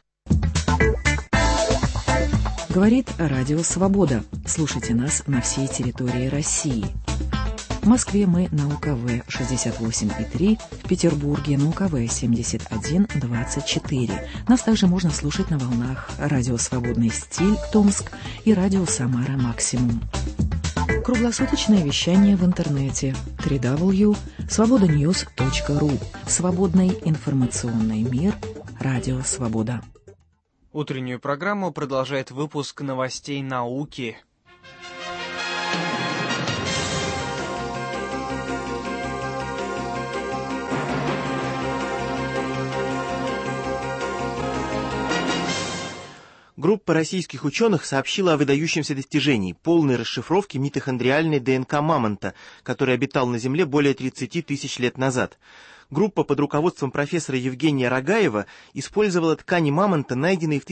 Говорит Радио Свобода. Слушайте нас на всей территории России. В Москве мы на УКВ 68,3, в Петербурге на УКВ 71,24. Нас также можно слушать на волнах Радио Свободный стиль Томск и Радио Самара Максимум. Круглосуточное вещание в интернете www.svobodanews.ru. Свободный информационный мир. Радио Свобода. Утреннюю программу продолжает выпуск новостей науки. Группа российских ученых сообщила о выдающемся достижении полной расшифровки митохондриальной ДНК мамонта, который обитал на Земле более 30 тысяч лет назад. Группа под руководством профессора Евгения Рогаева использовала ткани мамонта, найденные в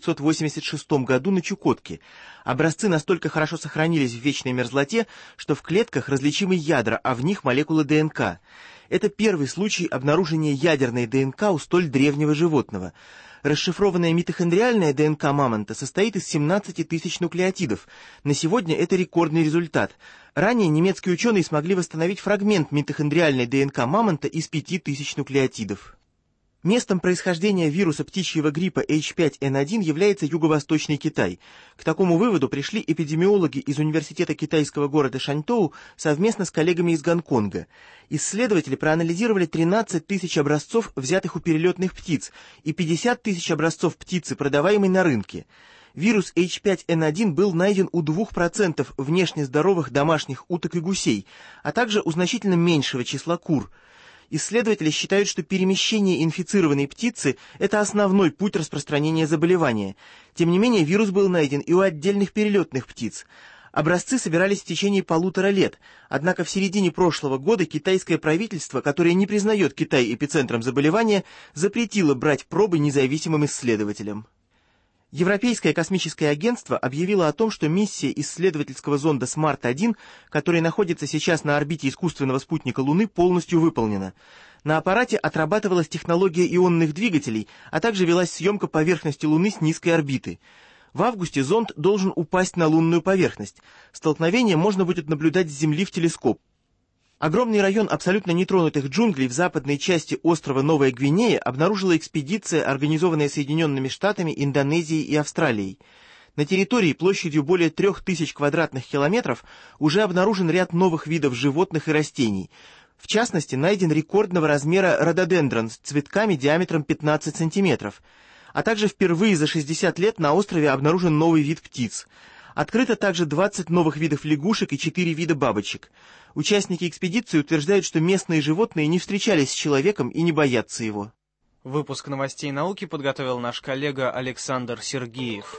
1986 году на Чукотке. Образцы настолько хорошо сохранились в вечной мерзлоте, что в клетках различимы ядра, а в них молекулы ДНК. Это первый случай обнаружения ядерной ДНК у столь древнего животного. Расшифрованная митохондриальная ДНК мамонта состоит из 17 тысяч нуклеотидов. На сегодня это рекордный результат. Ранее немецкие ученые смогли восстановить фрагмент митохондриальной ДНК мамонта из 5000 нуклеотидов. Местом происхождения вируса птичьего гриппа H5N1 является Юго-Восточный Китай. К такому выводу пришли эпидемиологи из университета китайского города Шаньтоу совместно с коллегами из Гонконга. Исследователи проанализировали 13 тысяч образцов, взятых у перелетных птиц, и 50 тысяч образцов птицы, продаваемой на рынке. Вирус H5N1 был найден у 2% внешне здоровых домашних уток и гусей, а также у значительно меньшего числа кур. Исследователи считают, что перемещение инфицированной птицы – это основной путь распространения заболевания. Тем не менее, вирус был найден и у отдельных перелетных птиц. Образцы собирались в течение 1,5 лет, однако в середине прошлого года китайское правительство, которое не признает Китай эпицентром заболевания, запретило брать пробы независимым исследователям. Европейское космическое агентство объявило о том, что миссия исследовательского зонда SMART-1, который находится сейчас на орбите искусственного спутника Луны, полностью выполнена. На аппарате отрабатывалась технология ионных двигателей, а также велась съемка поверхности Луны с низкой орбиты. В августе зонд должен упасть на лунную поверхность. Столкновение можно будет наблюдать с Земли в телескоп. Огромный район абсолютно нетронутых джунглей в западной части острова Новая Гвинея обнаружила экспедиция, организованная Соединенными Штатами, Индонезией и Австралией. На территории площадью более 3000 квадратных километров уже обнаружен ряд новых видов животных и растений. В частности, найден рекордного размера рододендрон с цветками диаметром 15 сантиметров. А также впервые за 60 лет на острове обнаружен новый вид птиц. Открыто также 20 новых видов лягушек и 4 вида бабочек. Участники экспедиции утверждают, что местные животные не встречались с человеком и не боятся его. Выпуск новостей науки подготовил наш коллега Александр Сергеев.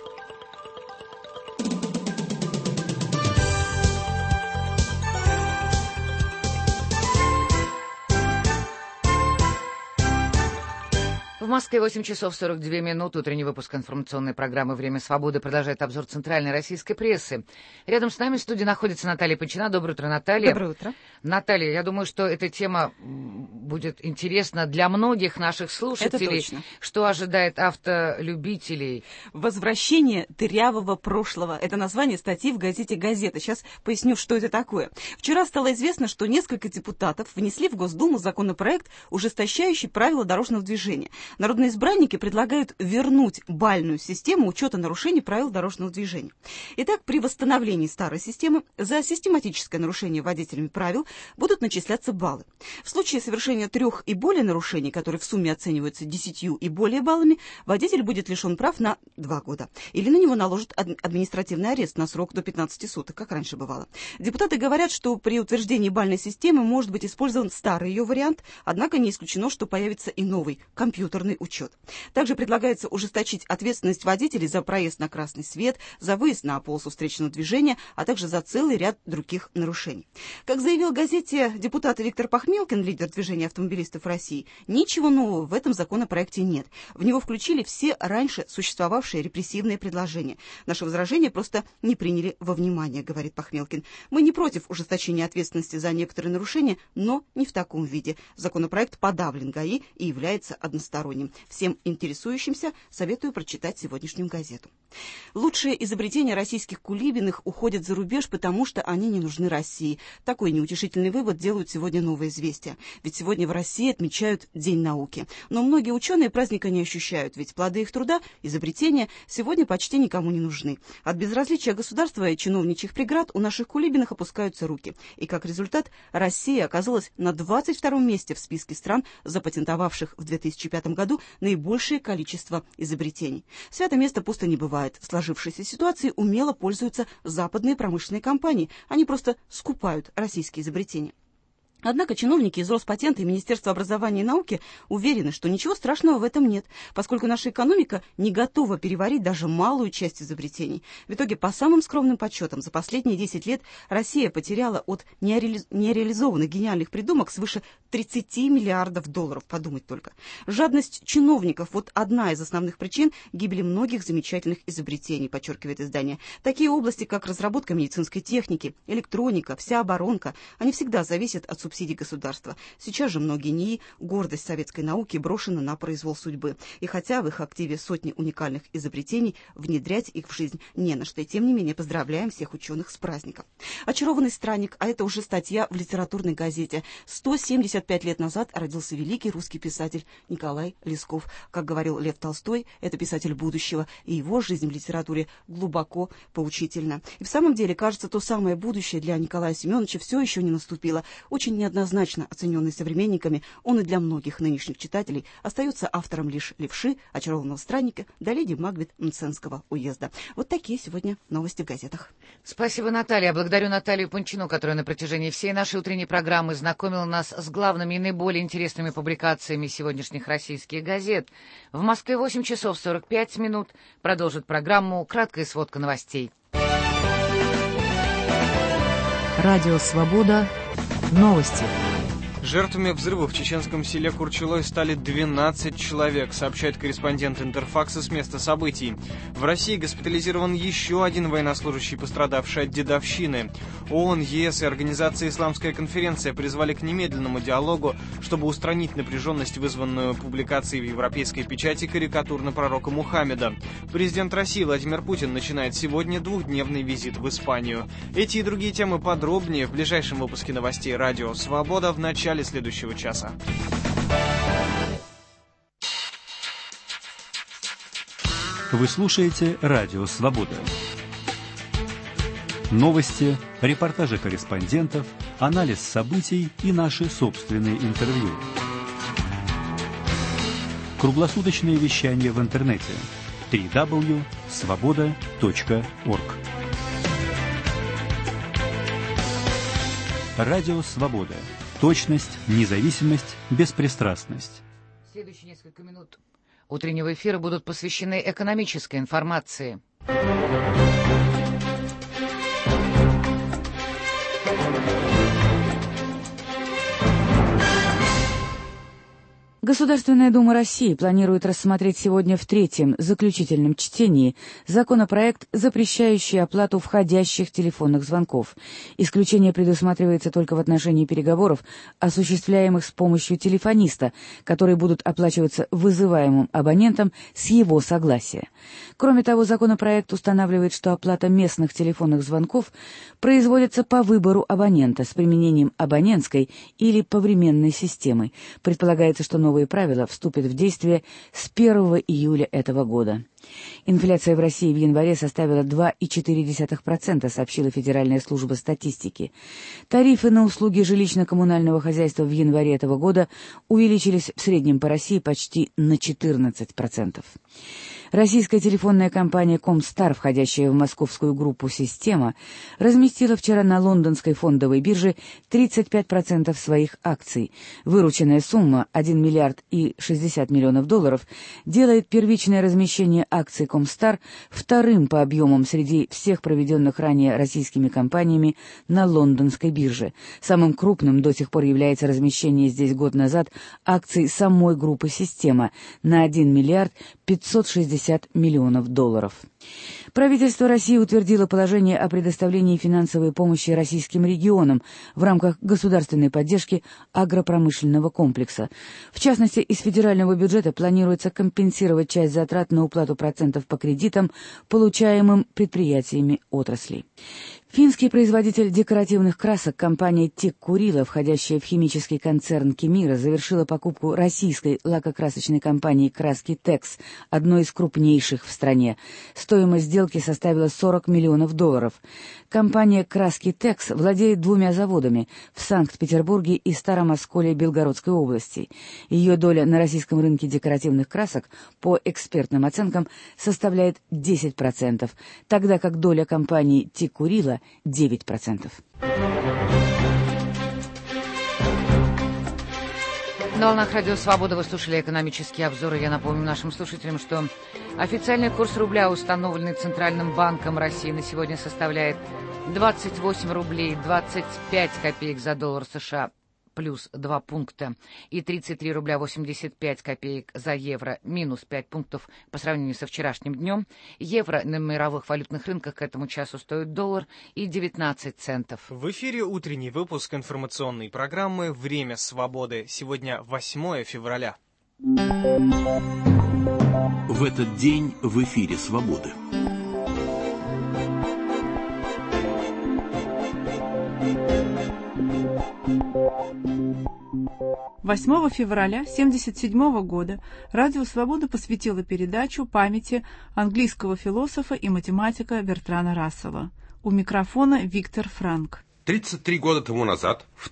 В Москве 8 часов 42 минуты. Утренний выпуск информационной программы «Время свободы» продолжает обзор центральной российской прессы. Рядом с нами в студии находится Наталья Почина. Доброе утро, Наталья. Доброе утро. Наталья, я думаю, что эта тема будет интересна для многих наших слушателей. Это точно. Что ожидает автолюбителей? «Возвращение дырявого прошлого». Это название статьи в газете «Газета». Сейчас поясню, что это такое. Вчера стало известно, что несколько депутатов внесли в Госдуму законопроект, ужесточающий правила дорожного движения. Народные избранники предлагают вернуть бальную систему учета нарушений правил дорожного движения. Итак, при восстановлении старой системы за систематическое нарушение водителями правил будут начисляться баллы. В случае совершения 3 и более нарушений, которые в сумме оцениваются 10 и более баллами, водитель будет лишен прав на 2 года. Или на него наложат административный арест на срок до 15 суток, как раньше бывало. Депутаты говорят, что при утверждении бальной системы может быть использован старый ее вариант, однако не исключено, что появится и новый компьютерный учет. Также предлагается ужесточить ответственность водителей за проезд на красный свет, за выезд на полосу встречного движения, а также за целый ряд других нарушений. Как заявил в газете депутат Виктор Пахмелкин, лидер движения автомобилистов России, ничего нового в этом законопроекте нет. В него включили все раньше существовавшие репрессивные предложения. Наши возражения просто не приняли во внимание, говорит Пахмелкин. Мы не против ужесточения ответственности за некоторые нарушения, но не в таком виде. Законопроект подавлен ГАИ и является односторонним. Всем интересующимся советую прочитать сегодняшнюю газету. Лучшие изобретения российских кулибиных уходят за рубеж, потому что они не нужны России. Такой неутешительный вывод делают сегодня «Новые известия». Ведь сегодня в России отмечают День науки. Но многие ученые праздника не ощущают, ведь плоды их труда, изобретения, сегодня почти никому не нужны. От безразличия государства и чиновничьих преград у наших кулибиных опускаются руки. И как результат, Россия оказалась на 22-м месте в списке стран, запатентовавших в 2005 году наибольшее количество изобретений. Свято место пусто не бывает. В сложившейся ситуации умело пользуются западные промышленные компании. Они просто скупают российские изобретения. Однако чиновники из Роспатента и Министерства образования и науки уверены, что ничего страшного в этом нет, поскольку наша экономика не готова переварить даже малую часть изобретений. В итоге, по самым скромным подсчетам, за последние 10 лет Россия потеряла от нереализованных гениальных придумок свыше 30 миллиардов долларов, подумать только. Жадность чиновников – вот одна из основных причин гибели многих замечательных изобретений, подчеркивает издание. Такие области, как разработка медицинской техники, электроника, вся оборонка, они всегда зависят от субсидий государства. Сейчас же многие НИИ, гордость советской науки, брошены на произвол судьбы. И хотя в их активе сотни уникальных изобретений, внедрять их в жизнь не на что. И тем не менее поздравляем всех ученых с праздником. «Очарованный странник», а это уже статья в литературной газете. 175 лет назад родился великий русский писатель Николай Лесков. Как говорил Лев Толстой, это писатель будущего, и его жизнь в литературе глубоко поучительна. И в самом деле, кажется, то самое будущее для Николая Семеновича все еще не наступило. Очень неоднозначно оцененный современниками, он и для многих нынешних читателей остается автором лишь «Левши», «Очарованного странника», да «Леди Макбет» Мценского уезда. Вот такие сегодня новости в газетах. Спасибо, Наталья. Благодарю Наталью Панчину, которая на протяжении всей нашей утренней программы знакомила нас с главными и наиболее интересными публикациями сегодняшних российских газет. В Москве 8 часов 45 минут. Продолжит программу «Краткая сводка новостей». Радио «Свобода». Новости. Жертвами взрыва в чеченском селе Курчулой стали 12 человек, сообщает корреспондент Интерфакса с места событий. В России госпитализирован еще один военнослужащий, пострадавший от дедовщины. ООН, ЕС и Организация «Исламская конференция» призвали к немедленному диалогу, чтобы устранить напряженность, вызванную публикацией в европейской печати карикатур на пророка Мухаммеда. Президент России Владимир Путин начинает сегодня двухдневный визит в Испанию. Эти и другие темы подробнее в ближайшем выпуске новостей «Радио Свобода» в начале следующего часа. Вы слушаете «Радио Свобода». Новости, репортажи корреспондентов, анализ событий и наши собственные интервью. Круглосуточное вещание в интернете www.svoboda.org. Радио Свобода. Точность, независимость, беспристрастность. Следующие несколько минут утреннего эфира будут посвящены экономической информации. Государственная Дума России планирует рассмотреть сегодня в третьем, заключительном чтении законопроект, запрещающий оплату входящих телефонных звонков. Исключение предусматривается только в отношении переговоров, осуществляемых с помощью телефониста, которые будут оплачиваться вызываемым абонентом с его согласия. Кроме того, законопроект устанавливает, что оплата местных телефонных звонков производится по выбору абонента с применением абонентской или повременной системы. Предполагается, что новые правила вступят в действие с 1 июля этого года. Инфляция в России в январе составила 2,4%, сообщила Федеральная служба статистики. Тарифы на услуги жилищно-коммунального хозяйства в январе этого года увеличились в среднем по России почти на 14%. Российская телефонная компания «Комстар», входящая в московскую группу «Система», разместила вчера на лондонской фондовой бирже 35% своих акций. Вырученная сумма — 1 миллиард и 60 миллионов долларов делает первичное размещение акций «Комстар» вторым по объемам среди всех проведенных ранее российскими компаниями на лондонской бирже. Самым крупным до сих пор является размещение здесь год назад акций самой группы «Система» на 1 миллиард 560 миллионов долларов. Правительство России утвердило положение о предоставлении финансовой помощи российским регионам в рамках государственной поддержки агропромышленного комплекса. В частности, из федерального бюджета планируется компенсировать часть затрат на уплату процентов по кредитам, получаемым предприятиями отрасли. Финский производитель декоративных красок компания «Тик Курила», входящая в химический концерн «Кемира», завершила покупку российской лакокрасочной компании «Краски Текс», одной из крупнейших в стране. Стоимость сделки составила $40 миллионов. Компания «Краски Текс» владеет 2 заводами в Санкт-Петербурге и Старом Осколе Белгородской области. Ее доля на российском рынке декоративных красок, по экспертным оценкам, составляет 10%, тогда как доля компании «Тик Курила» 9%. На волнах Радио Свобода вы слушали экономические обзоры. Я напомню нашим слушателям, что официальный курс рубля, установленный Центральным банком России, на сегодня составляет 28 рублей 25 копеек за доллар США плюс 2 пункта и 33 рубля 85 копеек за евро минус 5 пунктов по сравнению со вчерашним днем. Евро на мировых валютных рынках к этому часу стоит $1 и 19 центов. В эфире утренний выпуск информационной программы «Время свободы». Сегодня 8 февраля. В этот день в эфире «Свободы». 8 февраля 1977 года Радио Свобода посвятило передачу памяти английского философа и математика Бертрана Рассела. У микрофона Виктор Франк. 33 года тому назад, в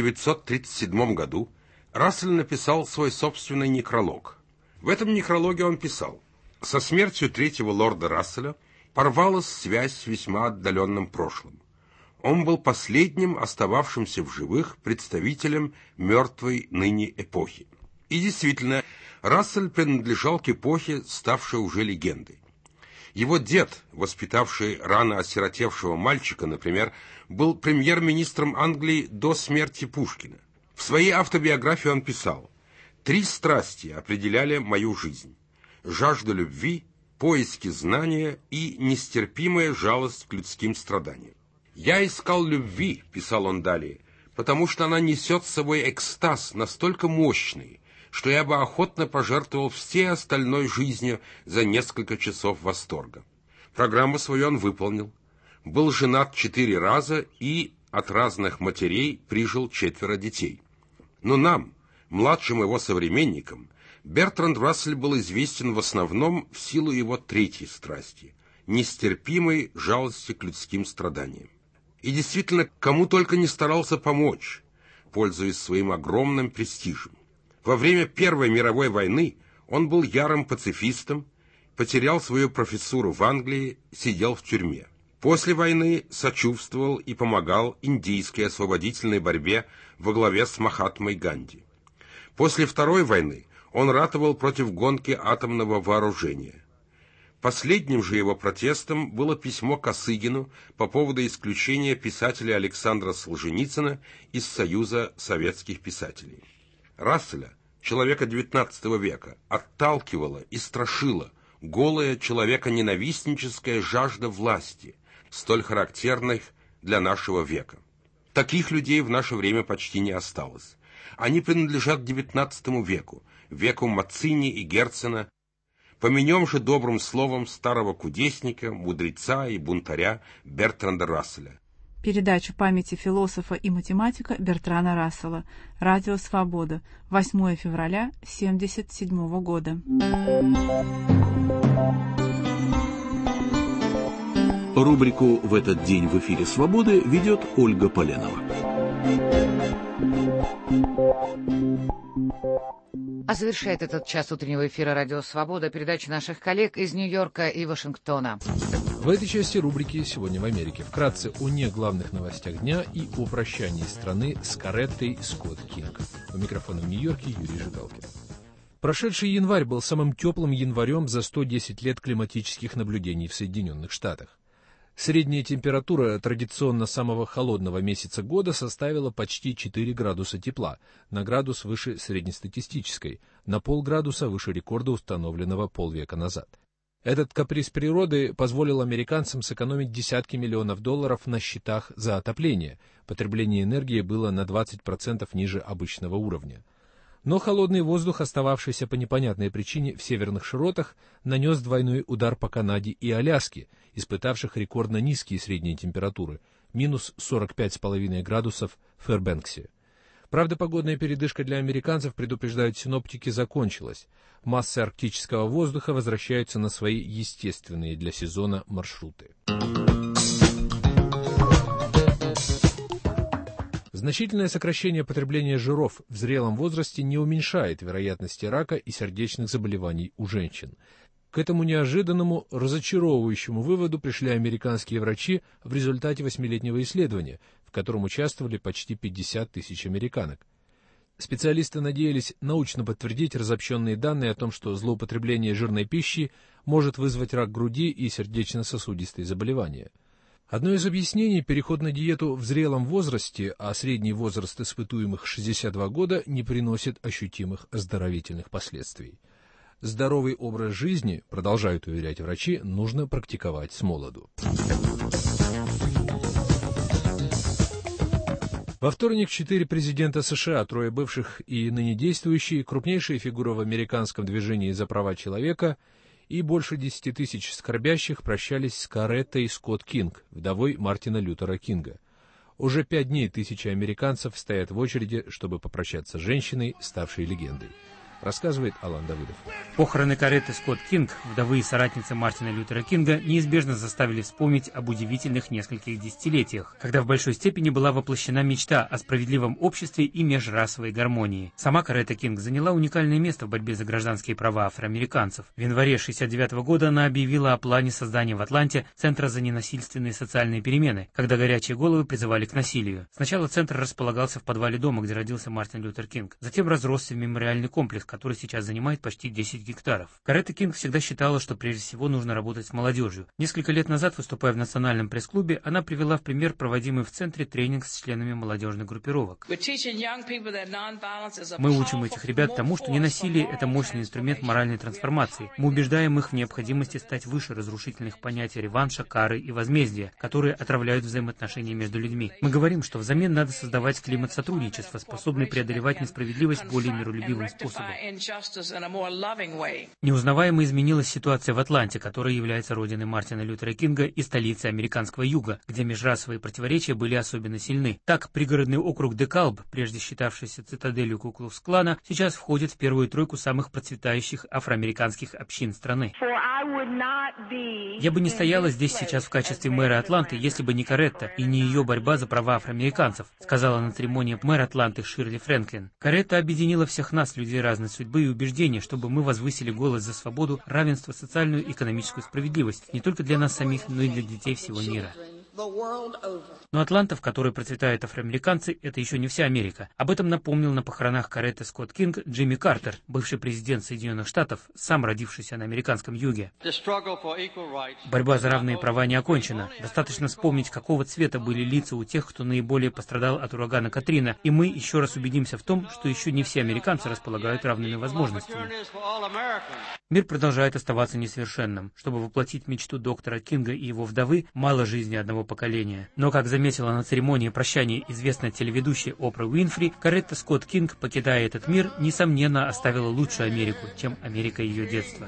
1937 году, Рассел написал свой собственный некролог. В этом некрологе он писал: «Со смертью третьего лорда Расселя порвалась связь с весьма отдаленным прошлым. Он был последним остававшимся в живых представителем мертвой ныне эпохи». И действительно, Рассель принадлежал к эпохе, ставшей уже легендой. Его дед, воспитавший рано осиротевшего мальчика, например, был премьер-министром Англии до смерти Пушкина. В своей автобиографии он писал: «3 страсти определяли мою жизнь: жажда любви, поиски знания и нестерпимая жалость к людским страданиям. Я искал любви», — писал он далее, «потому что она несет с собой экстаз настолько мощный, что я бы охотно пожертвовал всей остальной жизнью за несколько часов восторга». Программу свою он выполнил. Был женат 4 раза и от разных матерей прижил 4 детей. Но нам, младшим его современникам, Бертранд Рассель был известен в основном в силу его 3-й страсти — нестерпимой жалости к людским страданиям. И действительно, кому только не старался помочь, пользуясь своим огромным престижем. Во время Первой мировой войны он был ярым пацифистом, потерял свою профессуру в Англии, сидел в тюрьме. После войны сочувствовал и помогал индийской освободительной борьбе во главе с Махатмой Ганди. После Второй войны он ратовал против гонки атомного вооружения. Последним же его протестом было письмо Косыгину по поводу исключения писателя Александра Солженицына из Союза советских писателей. Расселя, человека XIX века, отталкивала и страшила голая человеконенавистническая жажда власти, столь характерных для нашего века. Таких людей в наше время почти не осталось. Они принадлежат XIX веку, веку Мацини и Герцена. Поменем же добрым словом старого кудесника, мудреца и бунтаря Бертранда Расселя. Передачу памяти философа и математика Бертрана Рассела. Радио Свобода. 8 февраля 1977 года. Рубрику «В этот день в эфире Свободы» ведет Ольга Поленова. А завершает этот час утреннего эфира «Радио Свобода» передача наших коллег из Нью-Йорка и Вашингтона. В этой части рубрики «Сегодня в Америке» вкратце о неглавных новостях дня и о прощании страны с Кореттой Скотт Кинг. У микрофона в Нью-Йорке Юрий Жигалкин. Прошедший январь был самым теплым январем за 110 лет климатических наблюдений в Соединенных Штатах. Средняя температура традиционно самого холодного месяца года составила почти 4 градуса тепла, на градус выше среднестатистической, на полградуса выше рекорда, установленного полвека назад. Этот каприз природы позволил американцам сэкономить десятки миллионов долларов на счетах за отопление. Потребление энергии было на 20% ниже обычного уровня. Но холодный воздух, остававшийся по непонятной причине в северных широтах, нанес двойной удар по Канаде и Аляске, испытавших рекордно низкие средние температуры, минус 45,5 градусов в Фэрбэнксе. Правда, погодная передышка для американцев, предупреждают синоптики, закончилась. Массы арктического воздуха возвращаются на свои естественные для сезона маршруты. Значительное сокращение потребления жиров в зрелом возрасте не уменьшает вероятности рака и сердечных заболеваний у женщин. К этому неожиданному, разочаровывающему выводу пришли американские врачи в результате 8-летнего исследования, в котором участвовали почти 50 тысяч американок. Специалисты надеялись научно подтвердить разобщенные данные о том, что злоупотребление жирной пищи может вызвать рак груди и сердечно-сосудистые заболевания. Одно из объяснений – переход на диету в зрелом возрасте, а средний возраст испытуемых 62 года не приносит ощутимых оздоровительных последствий. Здоровый образ жизни, продолжают уверять врачи, нужно практиковать смолоду. Во вторник 4 президента США, 3 бывших и ныне действующие, крупнейшие фигуры в американском движении за права человека и больше 10 тысяч скорбящих прощались с Кореттой Скотт Кинг, вдовой Мартина Лютера Кинга. Уже 5 дней тысячи американцев стоят в очереди, чтобы попрощаться с женщиной, ставшей легендой. Рассказывает Алан Давыдов. Похороны Коретты Скотт Кинг, вдовы и соратницы Мартина Лютера Кинга, неизбежно заставили вспомнить об удивительных нескольких десятилетиях, когда в большой степени была воплощена мечта о справедливом обществе и межрасовой гармонии. Сама Коретта Кинг заняла уникальное место в борьбе за гражданские права афроамериканцев. В январе 1969 года она объявила о плане создания в Атланте Центра за ненасильственные социальные перемены, когда горячие головы призывали к насилию. Сначала центр располагался в подвале дома, где родился Мартин Лютер Кинг. Затем разросся в мемориальный комплекс, который сейчас занимает почти 10 гектаров. Коретта Кинг всегда считала, что прежде всего нужно работать с молодежью. Несколько лет назад, выступая в Национальном пресс-клубе, она привела в пример проводимый в центре тренинг с членами молодежных группировок. Мы учим этих ребят тому, что ненасилие – это мощный инструмент моральной трансформации. Мы убеждаем их в необходимости стать выше разрушительных понятий реванша, кары и возмездия, которые отравляют взаимоотношения между людьми. Мы говорим, что взамен надо создавать климат сотрудничества, способный преодолевать несправедливость более миролюбивым способом. Неузнаваемо изменилась ситуация в Атланте, которая является родиной Мартина Лютера Кинга и столицей американского юга, где межрасовые противоречия были особенно сильны. Так, пригородный округ Декалб, прежде считавшийся цитаделью Ку-Клукс-Клана, сейчас входит в первую тройку самых процветающих афроамериканских общин страны. Я бы не стояла здесь сейчас в качестве мэра Атланты, если бы не Коретта и не ее борьба за права афроамериканцев, сказала на церемонии мэр Атланты Ширли Фрэнклин. Коретта объединила всех нас, людей разной судьбы и убеждения, чтобы мы возвысили голос за свободу, равенство, социальную и экономическую справедливость, не только для нас самих, но и для детей всего мира. Но Атланта, в которой процветают афроамериканцы, это еще не вся Америка. Об этом напомнил на похоронах Коретты Скотт Кинг Джимми Картер, бывший президент Соединенных Штатов, сам родившийся на американском юге. Борьба за равные права не окончена. Достаточно вспомнить, какого цвета были лица у тех, кто наиболее пострадал от урагана Катрина, и мы еще раз убедимся в том, что еще не все американцы располагают равными возможностями. Мир продолжает оставаться несовершенным. Чтобы воплотить мечту доктора Кинга и его вдовы, мало жизни одного поколения. Но, как заметила на церемонии прощания известная телеведущая Опра Уинфри, Коретта Скотт Кинг, покидая этот мир, несомненно оставила лучшую Америку, чем Америка ее детства.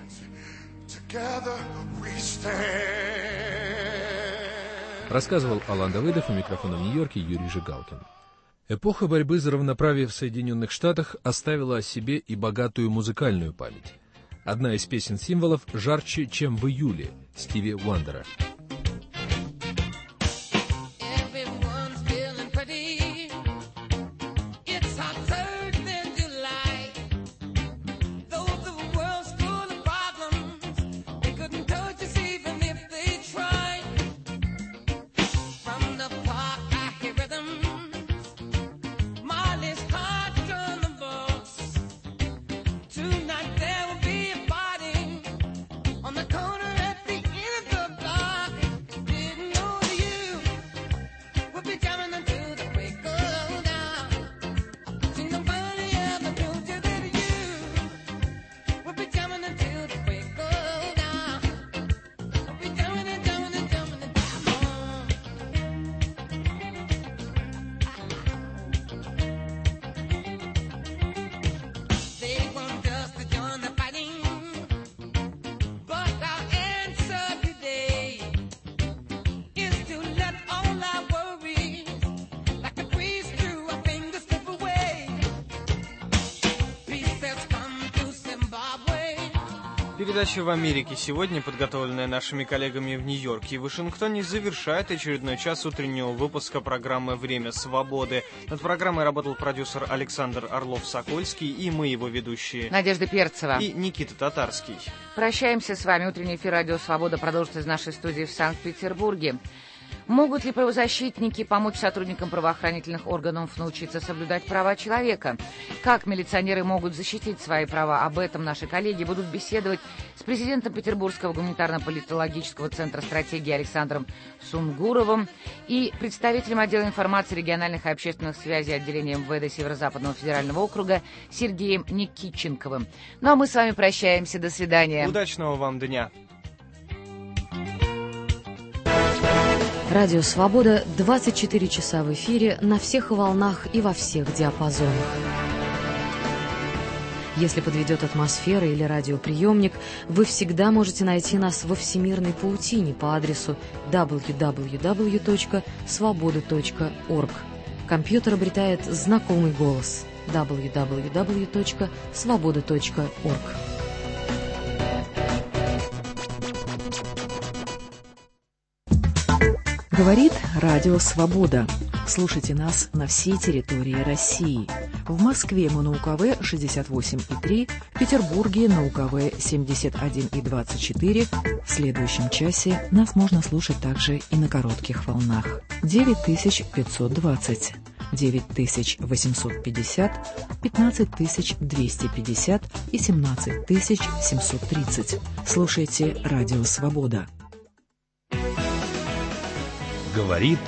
Рассказывал Алан Давыдов, у микрофона в Нью-Йорке Юрий Жигалкин. Эпоха борьбы за равноправие в Соединенных Штатах оставила о себе и богатую музыкальную память. Одна из песен-символов «Жарче, чем в июле» Стиви Уандера. Передача «В Америке сегодня», подготовленная нашими коллегами в Нью-Йорке и Вашингтоне, завершает очередной час утреннего выпуска программы «Время свободы». Над программой работал продюсер Александр Орлов-Сокольский и мы, его ведущие Надежда Перцева и Никита Татарский. Прощаемся с вами. Утренний эфир «Радио Свобода» продолжится из нашей студии в Санкт-Петербурге. Могут ли правозащитники помочь сотрудникам правоохранительных органов научиться соблюдать права человека? Как милиционеры могут защитить свои права? Об этом наши коллеги будут беседовать с президентом Петербургского гуманитарно-политологического центра стратегии Александром Сунгуровым и представителем отдела информации региональных и общественных связей отделения МВД Северо-Западного федерального округа Сергеем Никитченковым. Ну а мы с вами прощаемся. До свидания. Удачного вам дня. Радио «Свобода» 24 часа в эфире на всех волнах и во всех диапазонах. Если подведет атмосфера или радиоприемник, вы всегда можете найти нас во всемирной паутине по адресу www.svoboda.org. Компьютер обретает знакомый голос www.svoboda.org. Говорит Радио Свобода. Слушайте нас на всей территории России. В Москве мы на УКВ 68,3, в Петербурге на УКВ 71,24. В следующем часе нас можно слушать также и на коротких волнах. 9520, 9850, 15250 и 17730. Слушайте Радио Свобода. Говорит